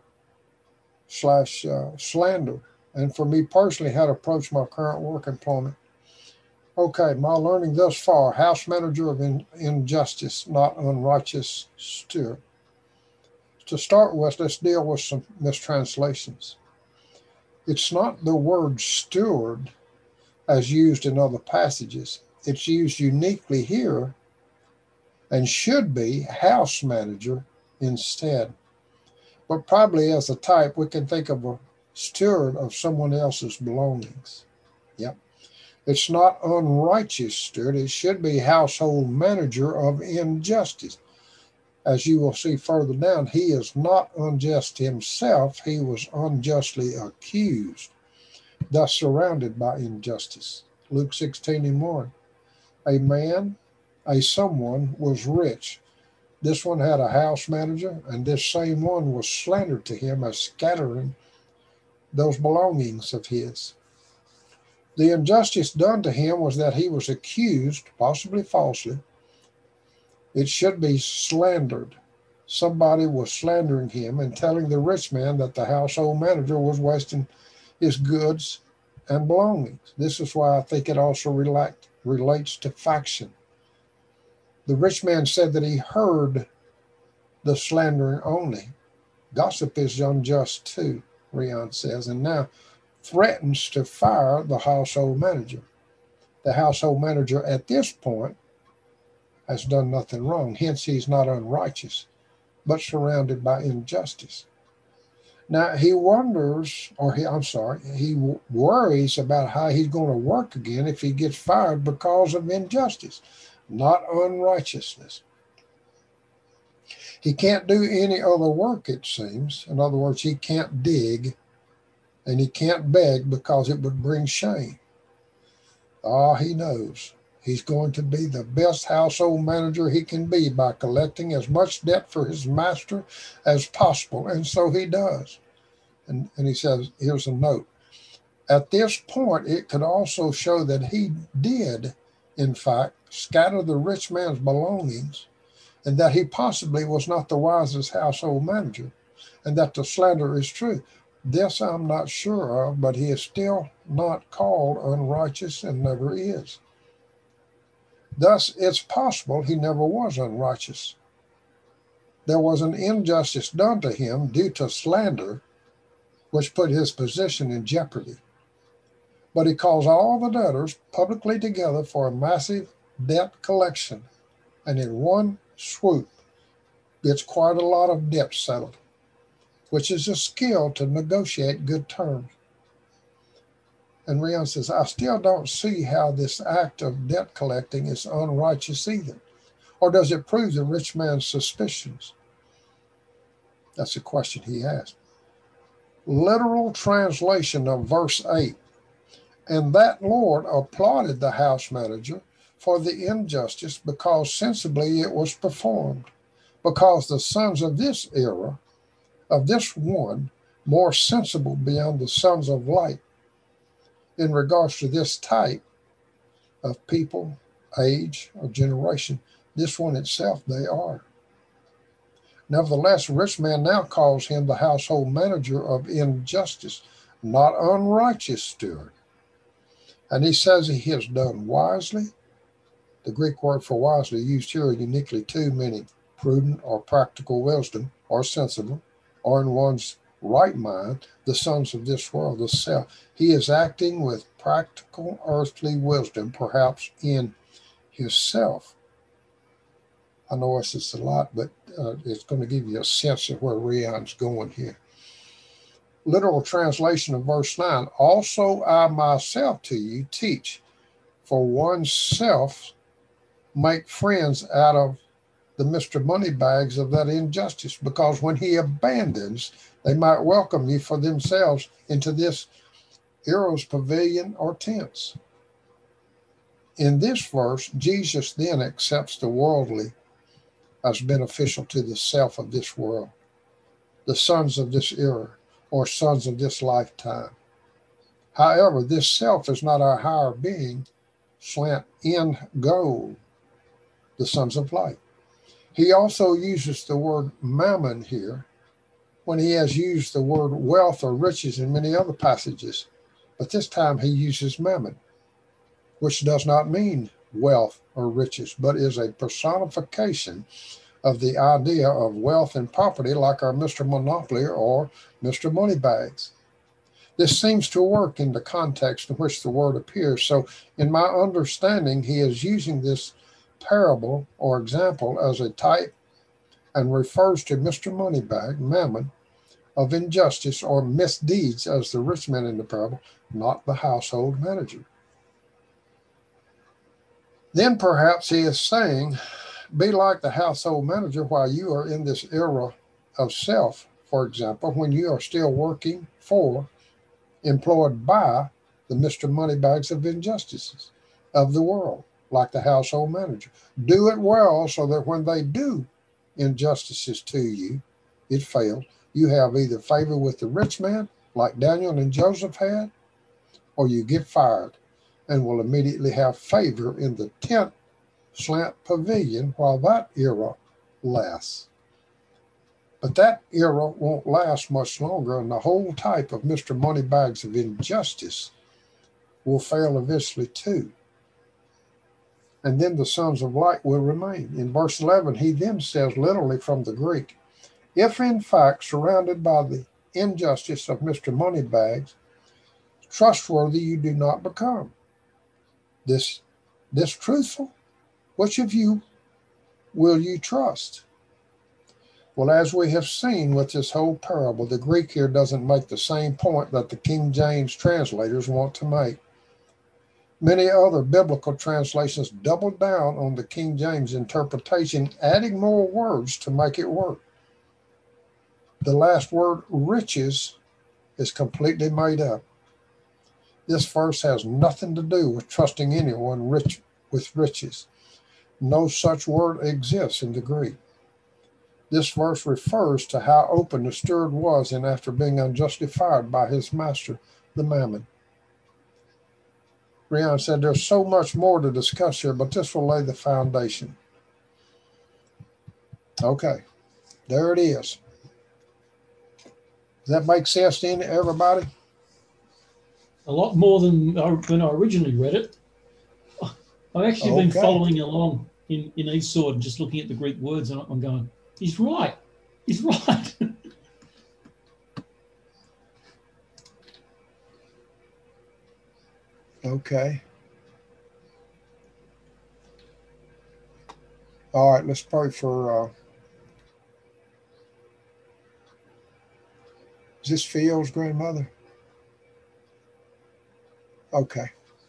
slash uh, slander, and for me personally, how to approach my current work employment. Okay, my learning thus far, house manager of in, injustice, not unrighteous steward. To start with, let's deal with some mistranslations. It's not the word steward as used in other passages. It's used uniquely here and should be house manager instead. But probably as a type, we can think of a steward of someone else's belongings. Yep. It's not unrighteous steward. It should be household manager of injustice. As you will see further down, he is not unjust himself. He was unjustly accused, thus surrounded by injustice. Luke sixteen and one. A man, a someone was rich. This one had a house manager, and this same one was slandered to him as scattering those belongings of his. The injustice done to him was that he was accused, possibly falsely. It should be slandered. Somebody was slandering him and telling the rich man that the household manager was wasting his goods and belongings. This is why I think it also relate, relates to faction. The rich man said that he heard the slandering only. Gossip is unjust too, Rion says, and now threatens to fire the household manager. The household manager at this point has done nothing wrong, hence he's not unrighteous, but surrounded by injustice. Now he wonders, or he, I'm sorry, he w- worries about how he's going to work again if he gets fired because of injustice, not unrighteousness. He can't do any other work, it seems. In other words, he can't dig and he can't beg because it would bring shame. Ah, he knows. He's going to be the best household manager he can be by collecting as much debt for his master as possible. And so he does. And, and he says, here's a note. At this point, it could also show that he did, in fact, scatter the rich man's belongings, and that he possibly was not the wisest household manager, and that the slander is true. This I'm not sure of, but he is still not called unrighteous and never is. Thus, it's possible he never was unrighteous. There was an injustice done to him due to slander, which put his position in jeopardy. But he calls all the debtors publicly together for a massive debt collection, and in one swoop gets quite a lot of debt settled, which is a skill to negotiate good terms. And Rion says, I still don't see how this act of debt collecting is unrighteous either. Or does it prove the rich man's suspicions? That's a question he asked. Literal translation of verse eight. And that Lord applauded the house manager for the injustice because sensibly it was performed, because the sons of this era, of this one, more sensible beyond the sons of light, in regards to this type of people, age, or generation, this one itself they are. Nevertheless, a rich man now calls him the household manager of injustice, not unrighteous steward. And he says he has done wisely. The Greek word for wisely used here uniquely too, meaning prudent or practical wisdom, or sensible, or in one's right mind, the sons of this world, the self. He is acting with practical earthly wisdom, perhaps in his self. I know this is a lot, but uh, it's going to give you a sense of where Rion's going here. literal translation of verse nine, also I myself to you teach, for oneself make friends out of the Mister Moneybags of that injustice, because when he abandons, they might welcome you for themselves into this Eros pavilion or tents. In this verse, Jesus then accepts the worldly as beneficial to the self of this world, the sons of this era, or sons of this lifetime. However, this self is not our higher being, slant in gold, the sons of light. He also uses the word mammon here when he has used the word wealth or riches in many other passages, but this time he uses mammon, which does not mean wealth or riches, but is a personification of the idea of wealth and property, like our Mister Monopoly or Mister Moneybags. This seems to work in the context in which the word appears. So in my understanding, he is using this parable or example as a type and refers to Mister Moneybag, mammon, of injustice or misdeeds as the rich man in the parable, not the household manager. Then perhaps he is saying, be like the household manager while you are in this era of self, for example, when you are still working for, employed by the Mister Moneybags of injustices of the world, like the household manager. Do it well so that when they do injustices to you, it fails. You have either favor with the rich man, like Daniel and Joseph had, or you get fired and will immediately have favor in the tent slant pavilion while that era lasts. But that era won't last much longer, and the whole type of Mister Moneybags of injustice will fail eventually too. And then the sons of light will remain. In verse eleven, he then says, literally from the Greek, if in fact surrounded by the injustice of Mister Moneybags, trustworthy you do not become. This, this truthful, which of you will you trust? Well, as we have seen with this whole parable, the Greek here doesn't make the same point that the King James translators want to make. Many other biblical translations double down on the King James interpretation, adding more words to make it work. The last word, riches, is completely made up. This verse has nothing to do with trusting anyone rich with riches. No such word exists in the Greek. This verse refers to how open the steward was and after being unjustly fired by his master, the mammon. Rian said there's so much more to discuss here, but this will lay the foundation. Okay, there it is. Does that make sense to everybody? A lot more than I, when I originally read it. I've actually Okay. been following along in, in Esau and just looking at the Greek words, and I'm going, he's right. He's right. Okay. All right, let's pray for, uh, is this Phil's grandmother? Okay.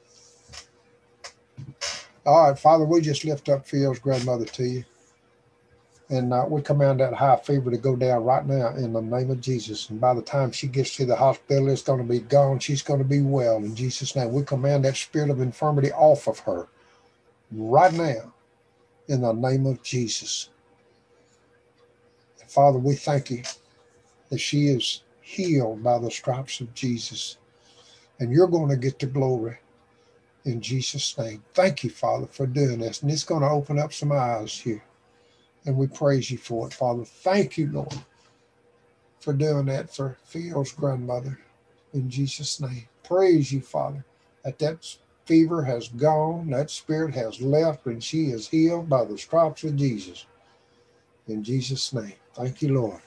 All right, Father, we just lift up Phil's grandmother to you. And uh, we command that high fever to go down right now in the name of Jesus. And by the time she gets to the hospital, it's going to be gone. She's going to be well in Jesus' name. We command that spirit of infirmity off of her right now in the name of Jesus. And Father, we thank you that she is healed by the stripes of Jesus. And you're going to get the glory in Jesus' name. Thank you, Father, for doing this. And it's going to open up some eyes here. And we praise you for it, Father. Thank you, Lord, for doing that for Phil's grandmother in Jesus' name. Praise you, Father, that that fever has gone, that spirit has left, and she is healed by the stripes of Jesus. In Jesus' name. Thank you, Lord.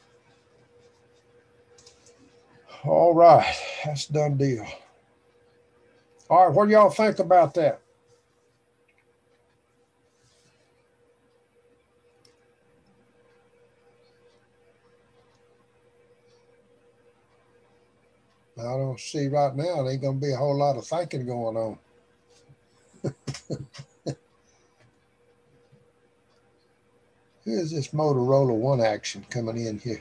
All right, that's a done deal. All right, what do y'all think about that? I don't see right now, there ain't going to be a whole lot of thinking going on. Here's this Motorola One action coming in here.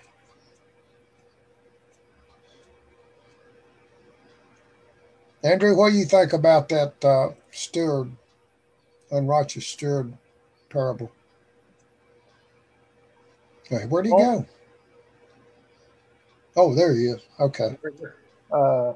Andrew, what do you think about that uh, steward, unrighteous steward parable? Okay, where'd he Oh. go? Oh, there he is. Okay. Uh,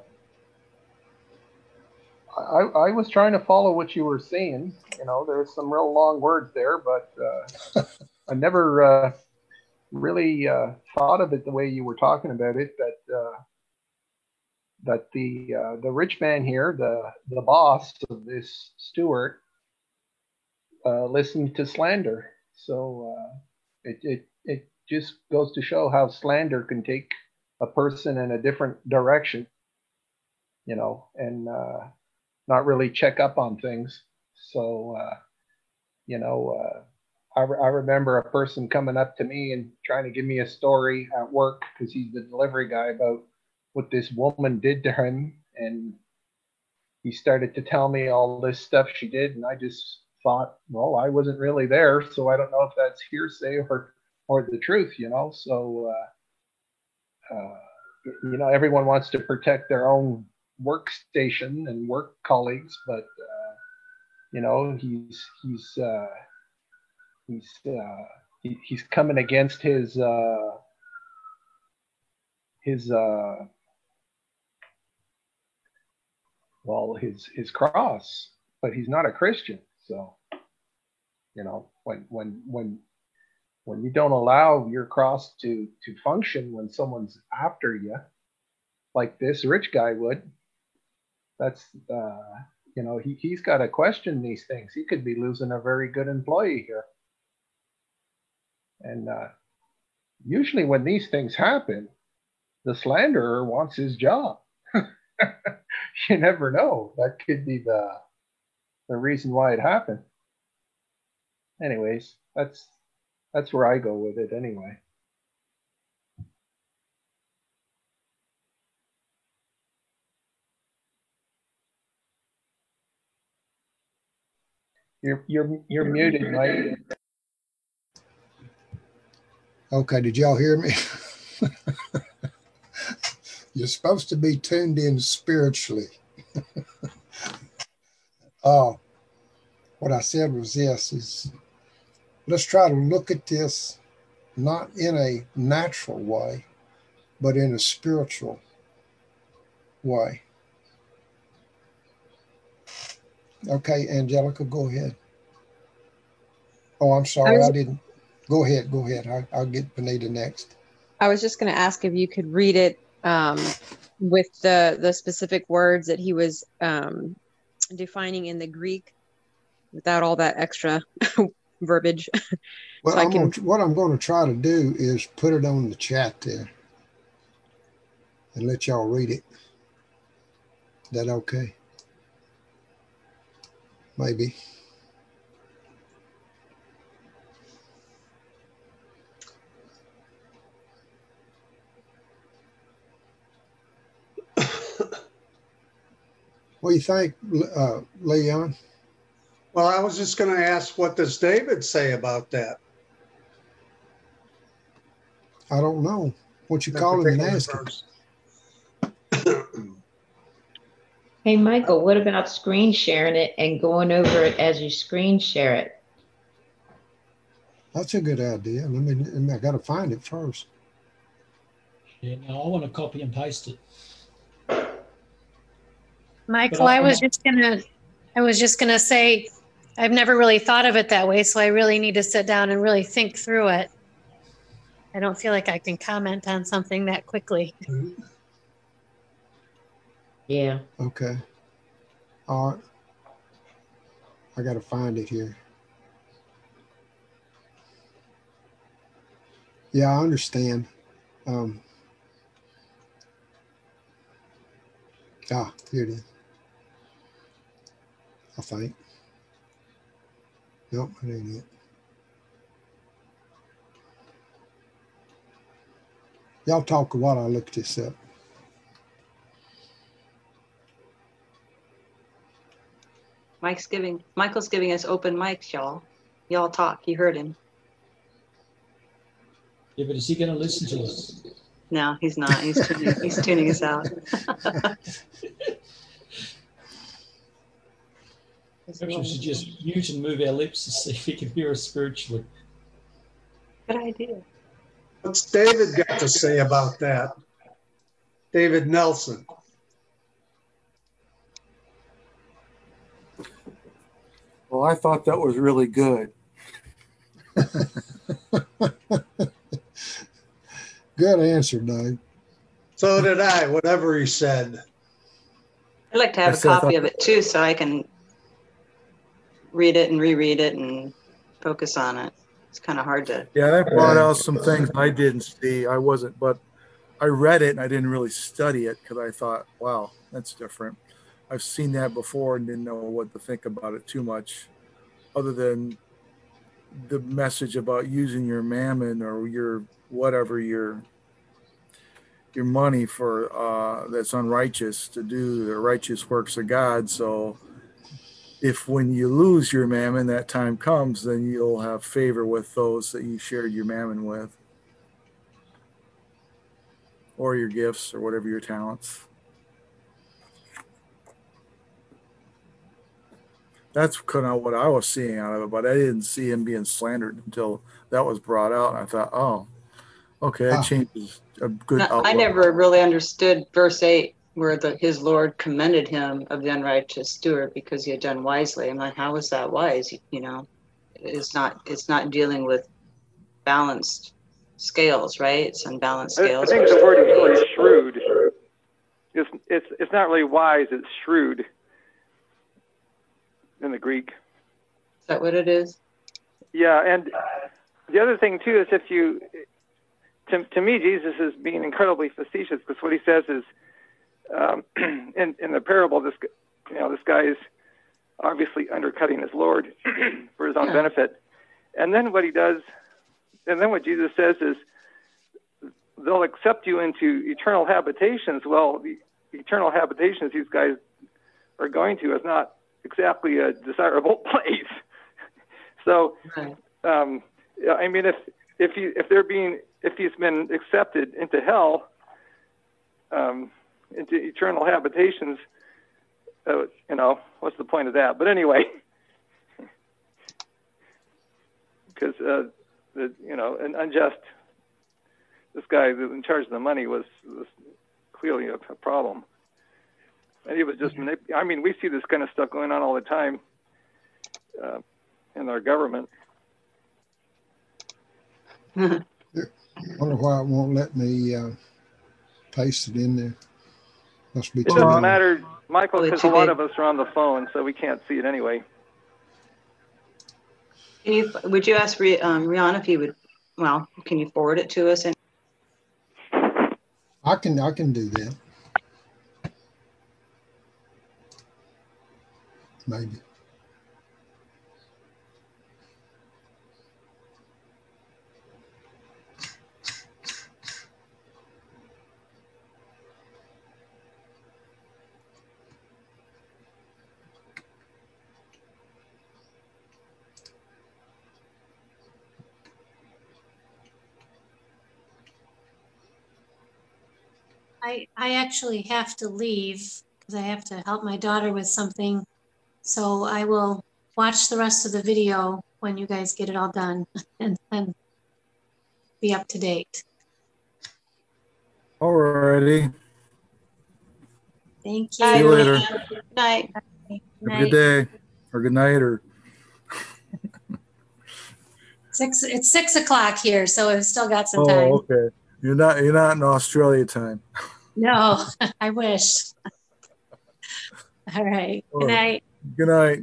I, I was trying to follow what you were saying. You know, there's some real long words there, but uh, I never uh, really uh, thought of it the way you were talking about it. That uh, that the uh, the rich man here, the the boss of this steward, uh, listened to slander. So uh, it it it just goes to show how slander can take a person in a different direction. You know, and uh, not really check up on things. So, uh, you know, uh, I, re- I remember a person coming up to me and trying to give me a story at work because he's the delivery guy about what this woman did to him. And he started to tell me all this stuff she did. And I just thought, well, I wasn't really there. So I don't know if that's hearsay or, or the truth, you know. So, uh, uh, you know, everyone wants to protect their own workstation and work colleagues, but uh, you know, he's he's uh, he's uh, he, he's coming against his uh, his uh, well his his cross, but he's not a Christian. So you know, when when when when you don't allow your cross to to function when someone's after you, like this rich guy would, that's uh, you know, he, he's got to question these things. He could be losing a very good employee here. And uh, usually when these things happen, the slanderer wants his job. You never know. That could be the the reason why it happened. Anyways, that's that's where I go with it anyway. You're you're you're muted, Mike. Okay, did y'all hear me? You're supposed to be tuned in spiritually. uh, what I said was this, is let's try to look at this not in a natural way, but in a spiritual way. Okay, Angelica, go ahead. Oh, I'm sorry, I, was, I didn't. Go ahead, go ahead. I, I'll get Benita next. I was just going to ask if you could read it um, with the the specific words that he was um, defining in the Greek, without all that extra verbiage. Well, so I'm can... gonna, what I'm going to try to do is put it on the chat there and let y'all read it. Is that okay? Maybe. What do you think, uh, Leon? Well, I was just going to ask, what does David say about that? I don't know. What you call him and ask him. Hey, Michael, what about screen sharing it and going over it as you screen share it? That's a good idea. Let me, let me I got to find it first. Yeah, no, I want to copy and paste it. Michael, I, I was just gonna, I was just gonna say, I've never really thought of it that way, so I really need to sit down and really think through it. I don't feel like I can comment on something that quickly. Yeah. Okay. All right. I got to find it here. Yeah, I understand. Um, ah, here it is. I think. Nope, it ain't it. Y'all talk while I look this up. Mike's giving, Michael's giving us open mics, y'all. Y'all talk. You heard him. Yeah, but is he going to listen to us? No, he's not. He's tuning, he's tuning us out. Perhaps we should just mute and move our lips to see if he can hear us spiritually. Good idea. What's David got to say about that? David Nelson. Well, I thought that was really good. Good answer, Doug. So did I, whatever he said. I'd like to have I a said I copy thought- of it too, so I can read it and reread it and focus on it. It's kind of hard to. Yeah, that brought out some things I didn't see. I wasn't, but I read it and I didn't really study it because I thought, wow, that's different. I've seen that before and didn't know what to think about it too much, other than the message about using your mammon or your whatever your your money for uh, that's unrighteous to do the righteous works of God. So if when you lose your mammon, that time comes, then you'll have favor with those that you shared your mammon with, or your gifts, or whatever your talents. That's kind of what I was seeing out of it, but I didn't see him being slandered until that was brought out. And I thought, oh, okay, that Ah. changes a good No, outlook. I never really understood verse eight where the, his Lord commended him of the unrighteous steward because he had done wisely. I'm like, how is that wise? You know, it's not, it's not dealing with balanced scales, right? It's unbalanced I, I scales. think the word is really shrewd. It's, it's, it's not really wise, it's shrewd in the Greek. Is that what it is? Yeah, and the other thing too is if you, to, to me, Jesus is being incredibly facetious because what he says is, um, in, in the parable, this, you know, this guy is obviously undercutting his Lord for his own Yeah. benefit. And then what he does, and then what Jesus says is, they'll accept you into eternal habitations. Well, the eternal habitations these guys are going to is not exactly a desirable place. So, Right. um, yeah, I mean, if if he if they're being if he's been accepted into hell, um, into eternal habitations, uh, you know, what's the point of that? But anyway, because uh, the you know, an unjust, this guy that was in charge of the money was, was clearly a, a problem, and he was just manip- I mean, we see this kind of stuff going on all the time uh, in our government. Wonder why it won't let me uh, paste it in there. Must be It too doesn't long. matter, Michael, Probably because too a lot big. of us are on the phone, so we can't see it anyway. Can you, would you ask Ri- um, Rihanna if you would, well, can you forward it to us? And I can I can do that. Maybe. I, I actually have to leave because I have to help my daughter with something. So I will watch the rest of the video when you guys get it all done and then be up to date. Alrighty. Thank See you you. later. Good night. Good Have a night. good day, or good night, or Six, it's six o'clock here, so we've still got some oh, time. okay. You're not you're not in Australia time. No, I wish. All right. Good Oh, night. good night.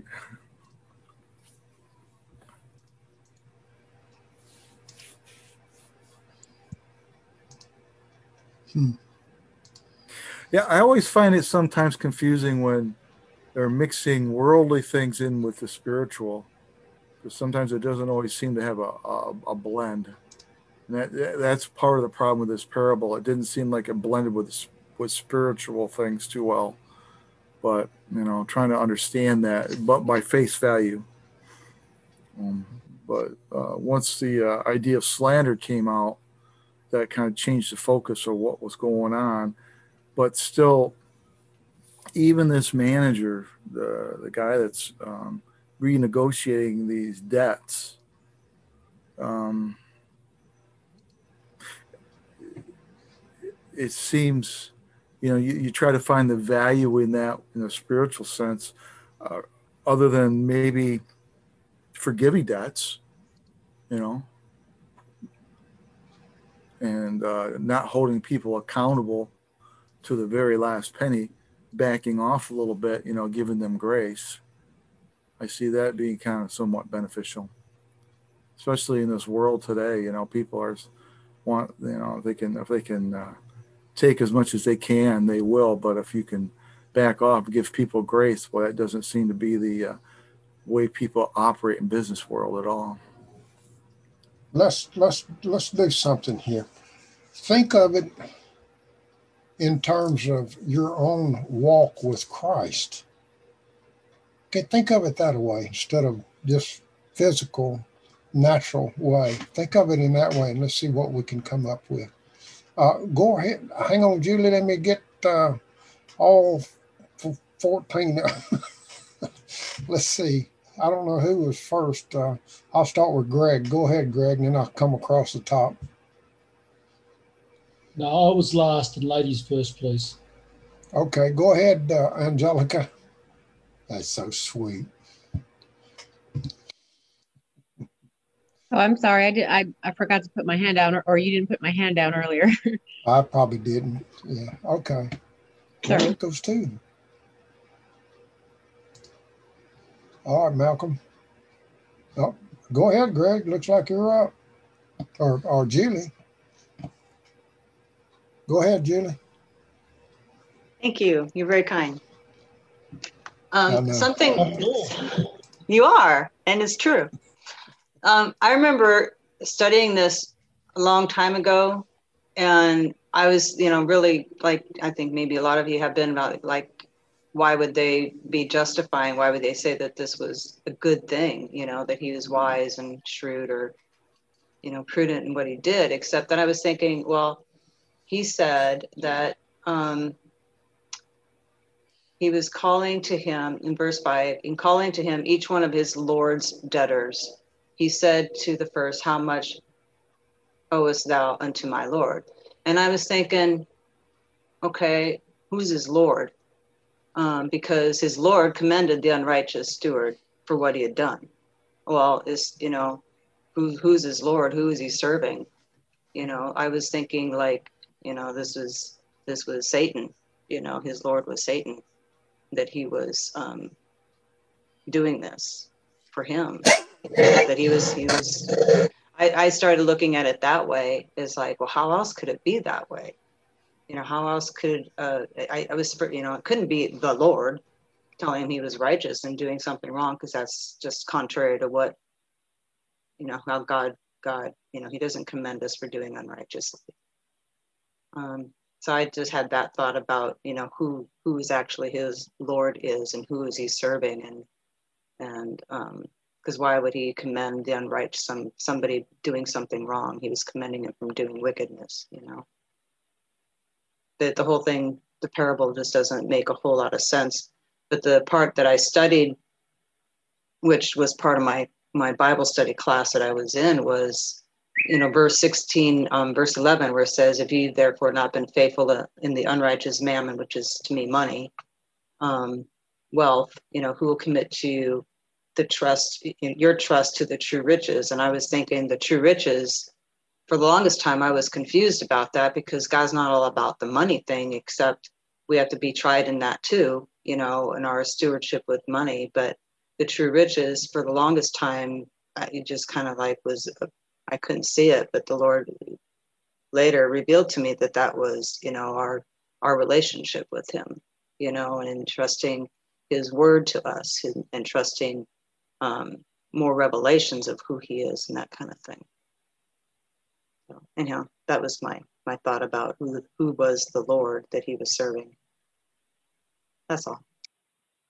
Hmm. Yeah, I always find it sometimes confusing when they're mixing worldly things in with the spiritual, because sometimes it doesn't always seem to have a, a, a blend. And that, that's part of the problem with this parable. It didn't seem like it blended with with spiritual things too well. But you know, trying to understand that, but by face value. Um, but uh, once the uh, idea of slander came out, that kind of changed the focus of what was going on. But still, even this manager, the the guy that's um, renegotiating these debts, um, it seems, you know, you, you try to find the value in that in a spiritual sense, uh, other than maybe forgiving debts, you know, and uh, not holding people accountable to the very last penny, backing off a little bit, you know, giving them grace. I see that being kind of somewhat beneficial, especially in this world today. You know, people are want, you know, if they can, if they can uh, take as much as they can, they will. But if you can back off and give people grace, well, that doesn't seem to be the uh, way people operate in business world at all. Let's let's let's do something here. Think of it in terms of your own walk with Christ. Okay, think of it that way instead of just physical, natural way. Think of it in that way, and let's see what we can come up with. Uh, go ahead. Hang on, Julie. Let me get uh, all fourteen. Let's see. I don't know who was first. Uh, I'll start with Greg. Go ahead, Greg, and then I'll come across the top. No, I was last and ladies first, please. Okay, go ahead, uh, Angelica. That's so sweet. Oh, I'm sorry. I did. I, I forgot to put my hand down, or, or you didn't put my hand down earlier. I probably didn't. Yeah. Okay. Sorry. Well, it goes too. All right, Malcolm. Oh, go ahead, Greg. Looks like you're up. Or, or Julie. Go ahead, Julie. Thank you. You're very kind. Um, know. something you are, and it's true. Um, I remember studying this a long time ago, and I was, you know, really like, I think maybe a lot of you have been about like, why would they be justifying? Why would they say that this was a good thing? You know, that he was wise and shrewd, or, you know, prudent in what he did. Except that I was thinking, well, he said that um, he was calling to him in verse five, in calling to him each one of his Lord's debtors. He said to the first, how much owest thou unto my Lord? And I was thinking, okay, who's his Lord? Um, because his Lord commended the unrighteous steward for what he had done. Well, is, you know, who, who's his Lord? Who is he serving? You know, I was thinking like, you know, this was, this was Satan, you know, his Lord was Satan, that he was um, doing this for him, that he was, he was, I, I started looking at it that way, is like, well, how else could it be that way? You know, how else could, uh, I, I was, you know, it couldn't be the Lord telling him he was righteous and doing something wrong, because that's just contrary to what, you know, how God, God, you know, he doesn't commend us for doing unrighteously. Um, so I just had that thought about, you know, who, who is actually his Lord is, and who is he serving, and, and, um, because why would he commend the unrighteous, some, somebody doing something wrong? He was commending him from doing wickedness, you know. The, the whole thing, the parable just doesn't make a whole lot of sense. But the part that I studied, which was part of my, my Bible study class that I was in, was, you know, verse sixteen, um, verse eleven, where it says, if you therefore not been faithful in the unrighteous mammon, which is to me money, um, wealth, you know, who will commit to you the trust, your trust to the true riches? And I was thinking the true riches, for the longest time, I was confused about that, because God's not all about the money thing, except we have to be tried in that too, you know, in our stewardship with money. But the true riches, for the longest time, it just kind of like was, I couldn't see it, but the Lord later revealed to me that that was, you know, our, our relationship with him, you know, and entrusting his word to us, and, and trusting um, more revelations of who he is and that kind of thing. So anyhow, that was my, my thought about who, who was the Lord that he was serving. That's all.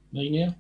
Me now?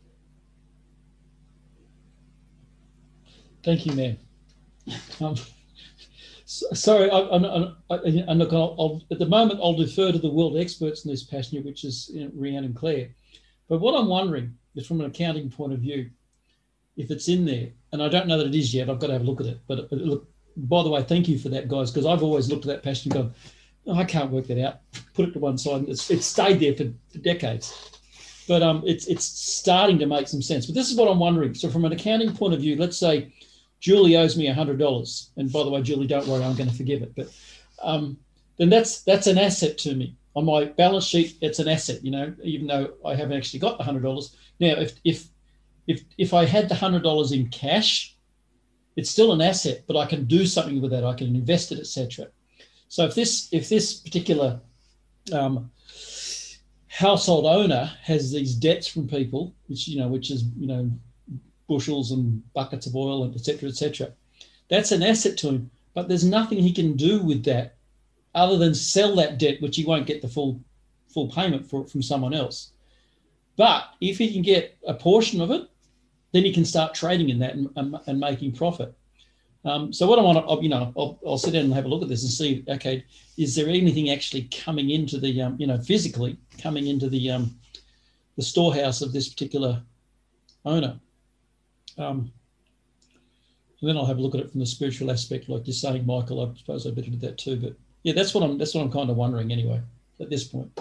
Thank you, ma'am. Um, so, sorry, I, I'm, I'm, I'm not gonna, I'll, at the moment, I'll defer to the world experts in this passion, which is, you know, Rhiannon and Claire. But what I'm wondering is, from an accounting point of view, if it's in there, and I don't know that it is yet, I've got to have a look at it. But uh, look, by the way, thank you for that, guys, because I've always looked at that passion and gone, oh, I can't work that out. Put it to one side. It's, it's stayed there for, for decades. But um, it's it's starting to make some sense. But this is what I'm wondering. So from an accounting point of view, let's say Julie owes me one hundred dollars. And by the way, Julie, don't worry, I'm going to forgive it. But um, then that's that's an asset to me. On my balance sheet, it's an asset, you know, even though I haven't actually got the one hundred dollars. Now, if if if if I had the one hundred dollars in cash, it's still an asset, but I can do something with that. I can invest it, et cetera. So if this if this particular um, household owner has these debts from people, which, you know, which is, you know, bushels and buckets of oil and et cetera, et cetera, that's an asset to him. But there's nothing he can do with that other than sell that debt, which he won't get the full full payment for from someone else. But if he can get a portion of it, then he can start trading in that and, and, and making profit. Um, so what I want to, you know, I'll, I'll sit down and have a look at this and see, okay, is there anything actually coming into the, um, you know, physically coming into the um, the storehouse of this particular owner? Um, and then I'll have a look at it from the spiritual aspect, like you're saying, Michael. I suppose I better do that too. But yeah, that's what I'm. That's what I'm kind of wondering anyway at this point.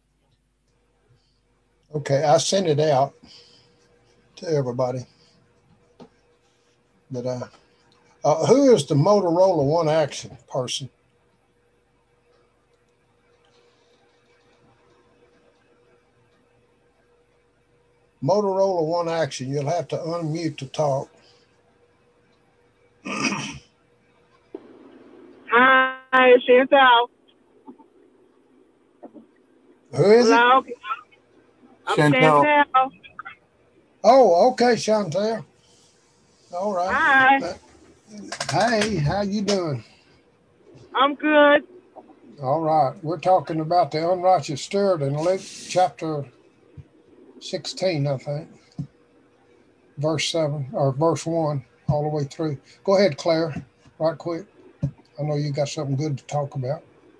Okay, I sent it out to everybody. But uh, uh, who is the Motorola One Action person? Motorola One Action. You'll have to unmute to talk. Hi, Chantal. Who is Hello? it? I'm Chantal. Chantal. Oh, okay, Chantel. All right. Hi. Uh, hey, how you doing? I'm good. All right. We're talking about the unrighteous steward in Luke chapter sixteen, I think. Verse seven or verse one, all the way through. Go ahead, Claire, right quick. I know you got something good to talk about.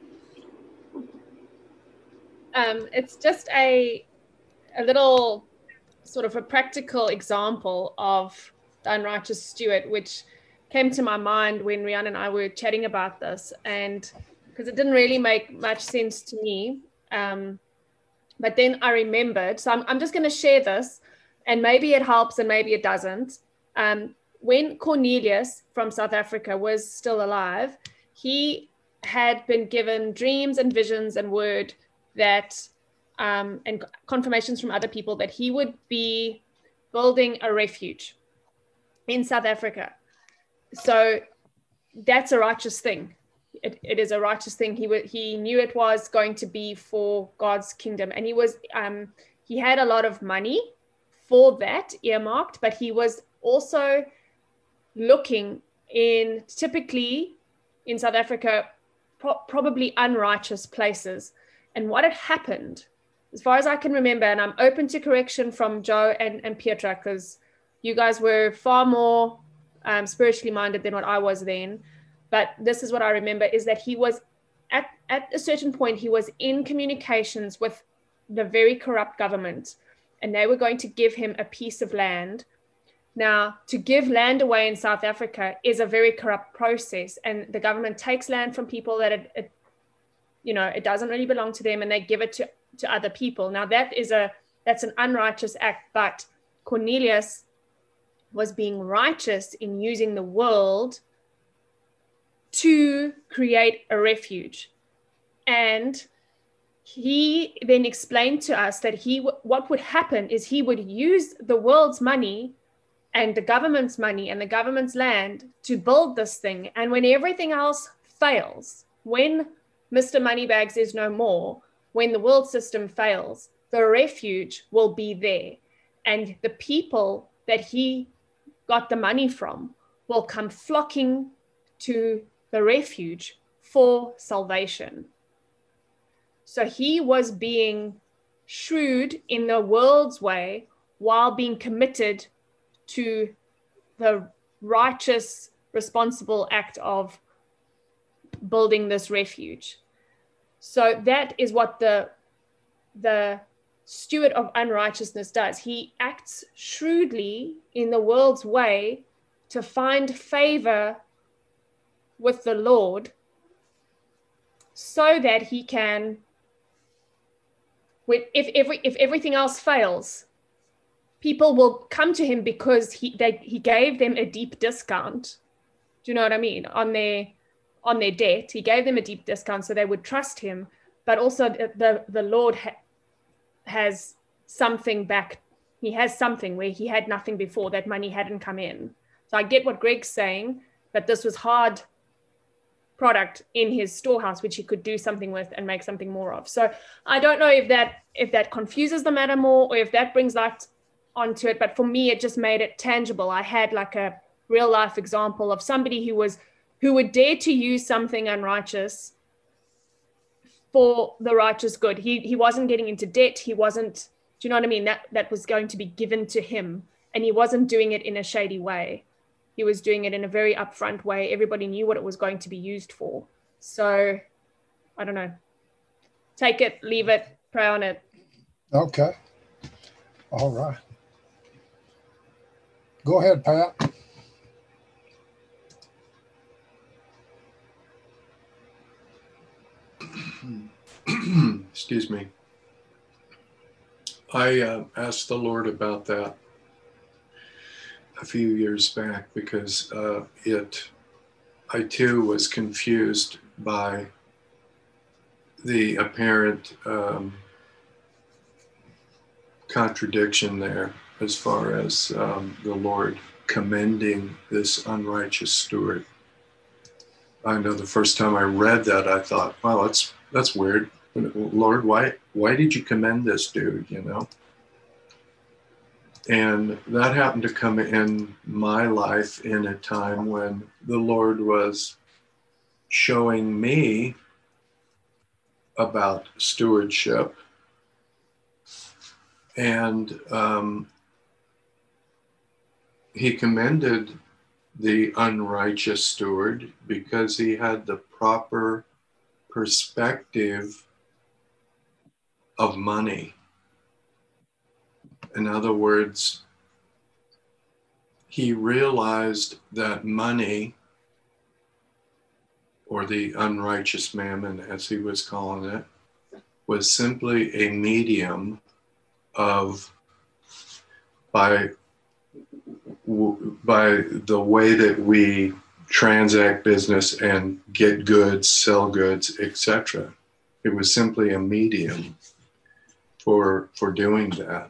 Um, it's just a a little sort of a practical example of the unrighteous steward, which came to my mind when Rhiannon and I were chatting about this, and because it didn't really make much sense to me. Um, but then I remembered, so I'm, I'm just going to share this, and maybe it helps and maybe it doesn't. Um, when Cornelius from South Africa was still alive, he had been given dreams and visions and word that um, and confirmations from other people that he would be building a refuge in South Africa. So that's a righteous thing. It, it is a righteous thing. He w- he knew it was going to be for God's kingdom, and he was um, he had a lot of money for that earmarked, but he was also looking in typically in South Africa, pro- probably unrighteous places. And what had happened, as far as I can remember, and I'm open to correction from Joe and, and Pietra, because you guys were far more um, spiritually minded than what I was then. But this is what I remember, is that he was at, at a certain point, he was in communications with the very corrupt government, and they were going to give him a piece of land. Now, to give land away in South Africa is a very corrupt process, and the government takes land from people that it, it you know, it doesn't really belong to them, and they give it to, to other people. Now that is a, that's an unrighteous act, but Cornelius was being righteous in using the world to create a refuge. And he then explained to us that he, what would happen is he would use the world's money and the government's money and the government's land to build this thing. And when everything else fails, when Mister Moneybags is no more, when the world system fails, the refuge will be there. And the people that he got the money from will come flocking to the refuge for salvation. So he was being shrewd in the world's way while being committed to the righteous, responsible act of building this refuge. So that is what the, the steward of unrighteousness does. He acts shrewdly in the world's way to find favor with the Lord so that he can, if, every, if everything else fails, people will come to him because he, they, he gave them a deep discount. Do you know what I mean? On their, on their debt, he gave them a deep discount so they would trust him. But also the, the, the Lord ha- has something back. He has something where he had nothing before. That money hadn't come in. So I get what Greg's saying, but this was hard product in his storehouse, which he could do something with and make something more of. So I don't know if that if that confuses the matter more or if that brings light onto it. But for me, it just made it tangible. I had like a real life example of somebody who was who would dare to use something unrighteous for the righteous good. He he wasn't getting into debt. He wasn't, do you know what I mean? That that was going to be given to him. And he wasn't doing it in a shady way. He was doing it in a very upfront way. Everybody knew what it was going to be used for. So I don't know. Take it, leave it, pray on it. Okay. All right. Go ahead, Pat. Excuse me. I uh, asked the Lord about that a few years back because uh, it, I too was confused by the apparent um, contradiction there as far as um, the Lord commending this unrighteous steward. I know the first time I read that, I thought, wow, that's that's weird. Lord, why why did you commend this dude, you know? And that happened to come in my life in a time when the Lord was showing me about stewardship. And um, he commended the unrighteous steward because he had the proper perspective of money. In other words, he realized that money, or the unrighteous mammon as he was calling it, was simply a medium of, by, by the way that we transact business and get goods, sell goods, et cetera. It was simply a medium for, for doing that.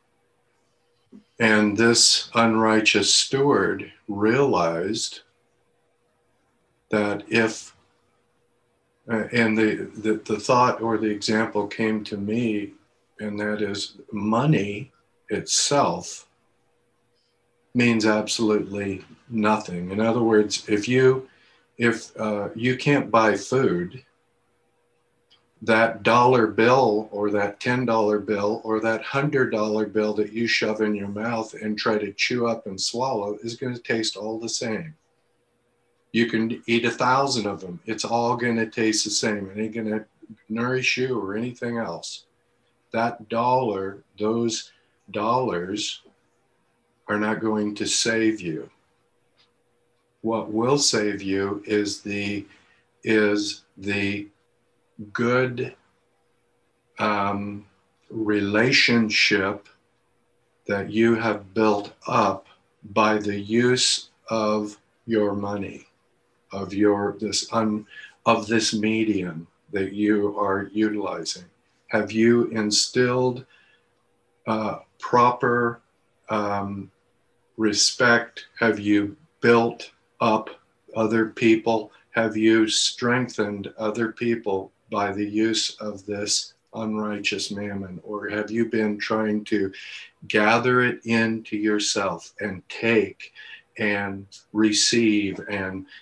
And this unrighteous steward realized that if, uh, and the, the, the thought or the example came to me, and that is money itself means absolutely nothing. In other words, if you, if uh, you can't buy food, that dollar bill or that ten dollar bill or that one hundred dollar bill that you shove in your mouth and try to chew up and swallow is going to taste all the same. You can eat a thousand of them. It's all going to taste the same. It ain't going to nourish you or anything else. That dollar, those dollars are not going to save you. What will save you is the, is the good um, relationship that you have built up by the use of your money, of your this un, of this medium that you are utilizing. Have you instilled uh, proper um, respect? Have you built up other people? Have you strengthened other people by the use of this unrighteous mammon? Or have you been trying to gather it into yourself and take and receive and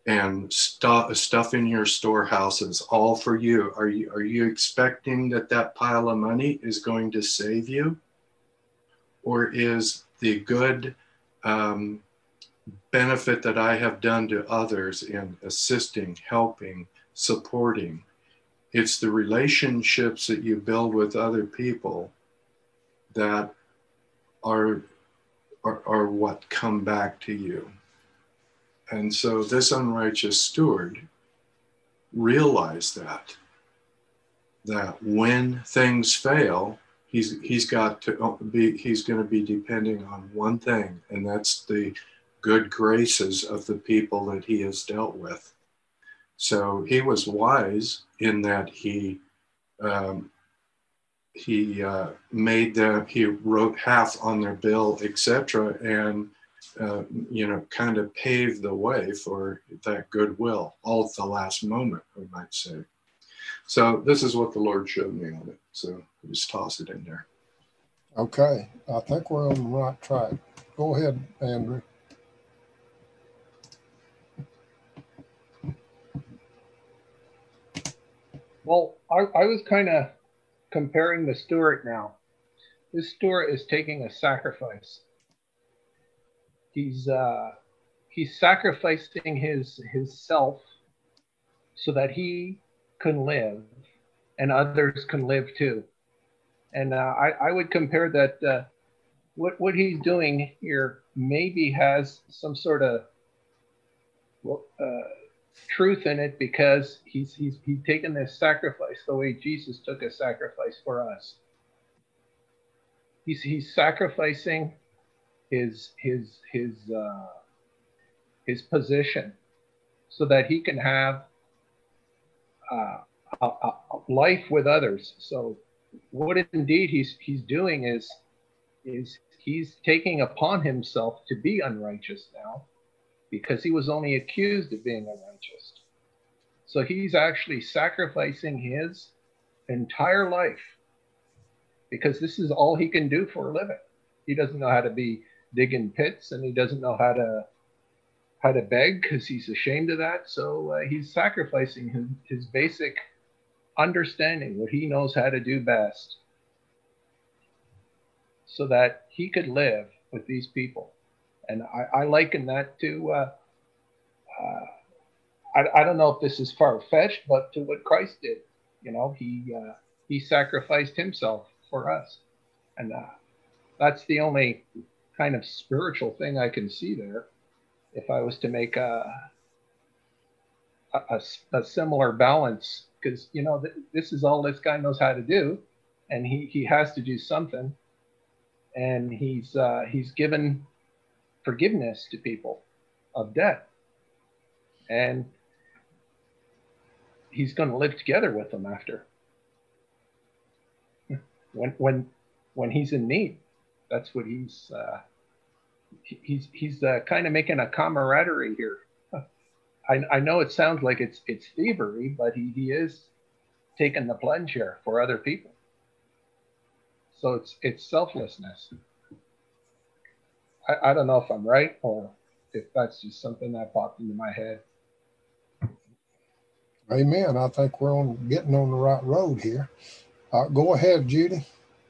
and stuff stuff in your storehouses, all for you. Are you are you expecting that that pile of money is going to save you, or is the good um, benefit that I have done to others in assisting, helping, supporting? It's the relationships that you build with other people that are, are, are what come back to you. And so this unrighteous steward realized that, that when things fail, he's, he's got to be, he's going to be depending on one thing, and that's the good graces of the people that he has dealt with. So he was wise in that he um, he uh, made them, he wrote half on their bill, et cetera, and uh, you know, kind of paved the way for that goodwill, all at the last moment, we might say. So this is what the Lord showed me on it. So I just toss it in there. Okay, I think we're on the right track. Go ahead, Andrew. Well, I, I was kind of comparing the steward now. This steward is taking a sacrifice. He's uh, he's sacrificing his his self so that he can live and others can live too. And uh, I, I would compare that uh, what what he's doing here maybe has some sort of uh, truth in it, because he's he's he's taken this sacrifice the way Jesus took a sacrifice for us. He's he's sacrificing his his his uh, his position so that he can have uh, a, a life with others. So what indeed he's he's doing is is he's taking upon himself to be unrighteous now, because he was only accused of being unrighteous. So he's actually sacrificing his entire life, because this is all he can do for a living. He doesn't know how to be digging pits, and he doesn't know how to how to beg, because he's ashamed of that. So uh, he's sacrificing his, his basic understanding, what he knows how to do best, so that he could live with these people. And I, I liken that to, uh, uh, I, I don't know if this is far-fetched, but to what Christ did. You know, he uh, he sacrificed himself for us. And uh, that's the only kind of spiritual thing I can see there. If I was to make a, a, a, a similar balance, because, you know, th this is all this guy knows how to do, and he, he has to do something. And he's uh, he's given forgiveness to people of debt, and he's going to live together with them after, when when when he's in need. That's what he's uh, he's he's uh, kind of making a camaraderie here. I, I know it sounds like it's it's thievery, but he, he is taking the plunge here for other people. So it's it's selflessness. I, I don't know if I'm right, or if that's just something that popped into my head. Amen. I think we're on getting on the right road here. Uh, go ahead, Judy.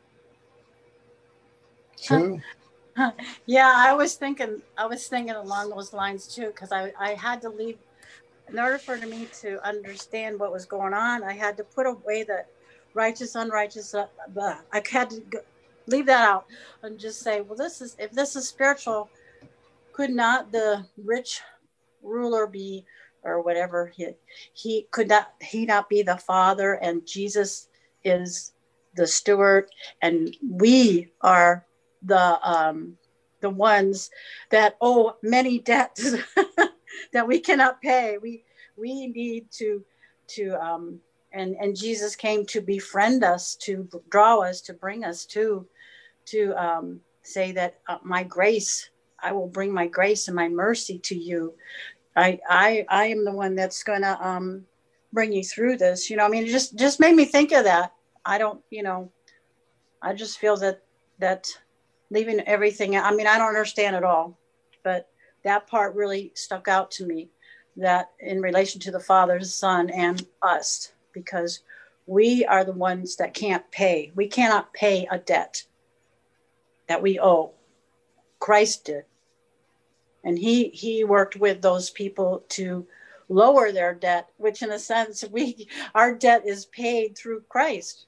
Sue? Yeah, I was thinking, I was thinking along those lines too, because I, I had to leave, in order for me to understand what was going on, I had to put away the righteous, unrighteous, uh, blah. I had to go, leave that out and just say, well, this is, if this is spiritual, could not the rich ruler be, or whatever, he, he could not, he not be the father, and Jesus is the steward, and we are the um, the ones that owe many debts that we cannot pay. We we need to to um, and and Jesus came to befriend us, to draw us, to bring us to to um, say that uh, my grace, I will bring my grace and my mercy to you. I I I am the one that's gonna um, bring you through this. You know, I mean, it just just made me think of that. I don't, you know, I just feel that that. Leaving everything, I mean, I don't understand it all, but that part really stuck out to me, that in relation to the Father, Son, and us, because we are the ones that can't pay. We cannot pay a debt that we owe. Christ did. And he he worked with those people to lower their debt, which in a sense, we our debt is paid through Christ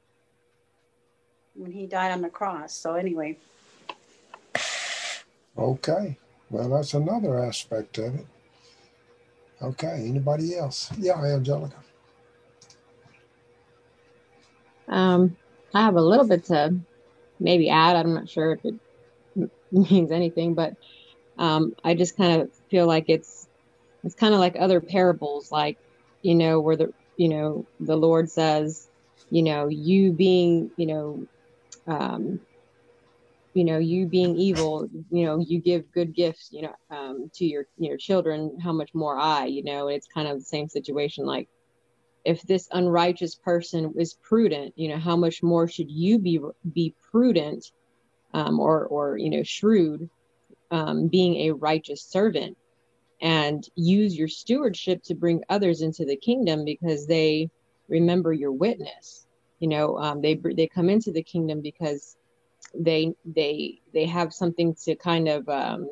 when he died on the cross. So anyway. Okay. Well, that's another aspect of it. Okay. Anybody else? Yeah, Angelica. Um, I have a little bit to maybe add. I'm not sure if it m- means anything, but um, I just kind of feel like it's it's kind of like other parables, like, you know, where the you know the Lord says, you know, you being, you know, um, you know, you being evil, you know, you give good gifts, you know, um, to your your children. How much more I, you know, it's kind of the same situation. Like, if this unrighteous person is prudent, you know, how much more should you be be prudent, um, or or you know, shrewd, um, being a righteous servant, and use your stewardship to bring others into the kingdom because they remember your witness. You know, um, they they come into the kingdom because they they they have something to kind of um,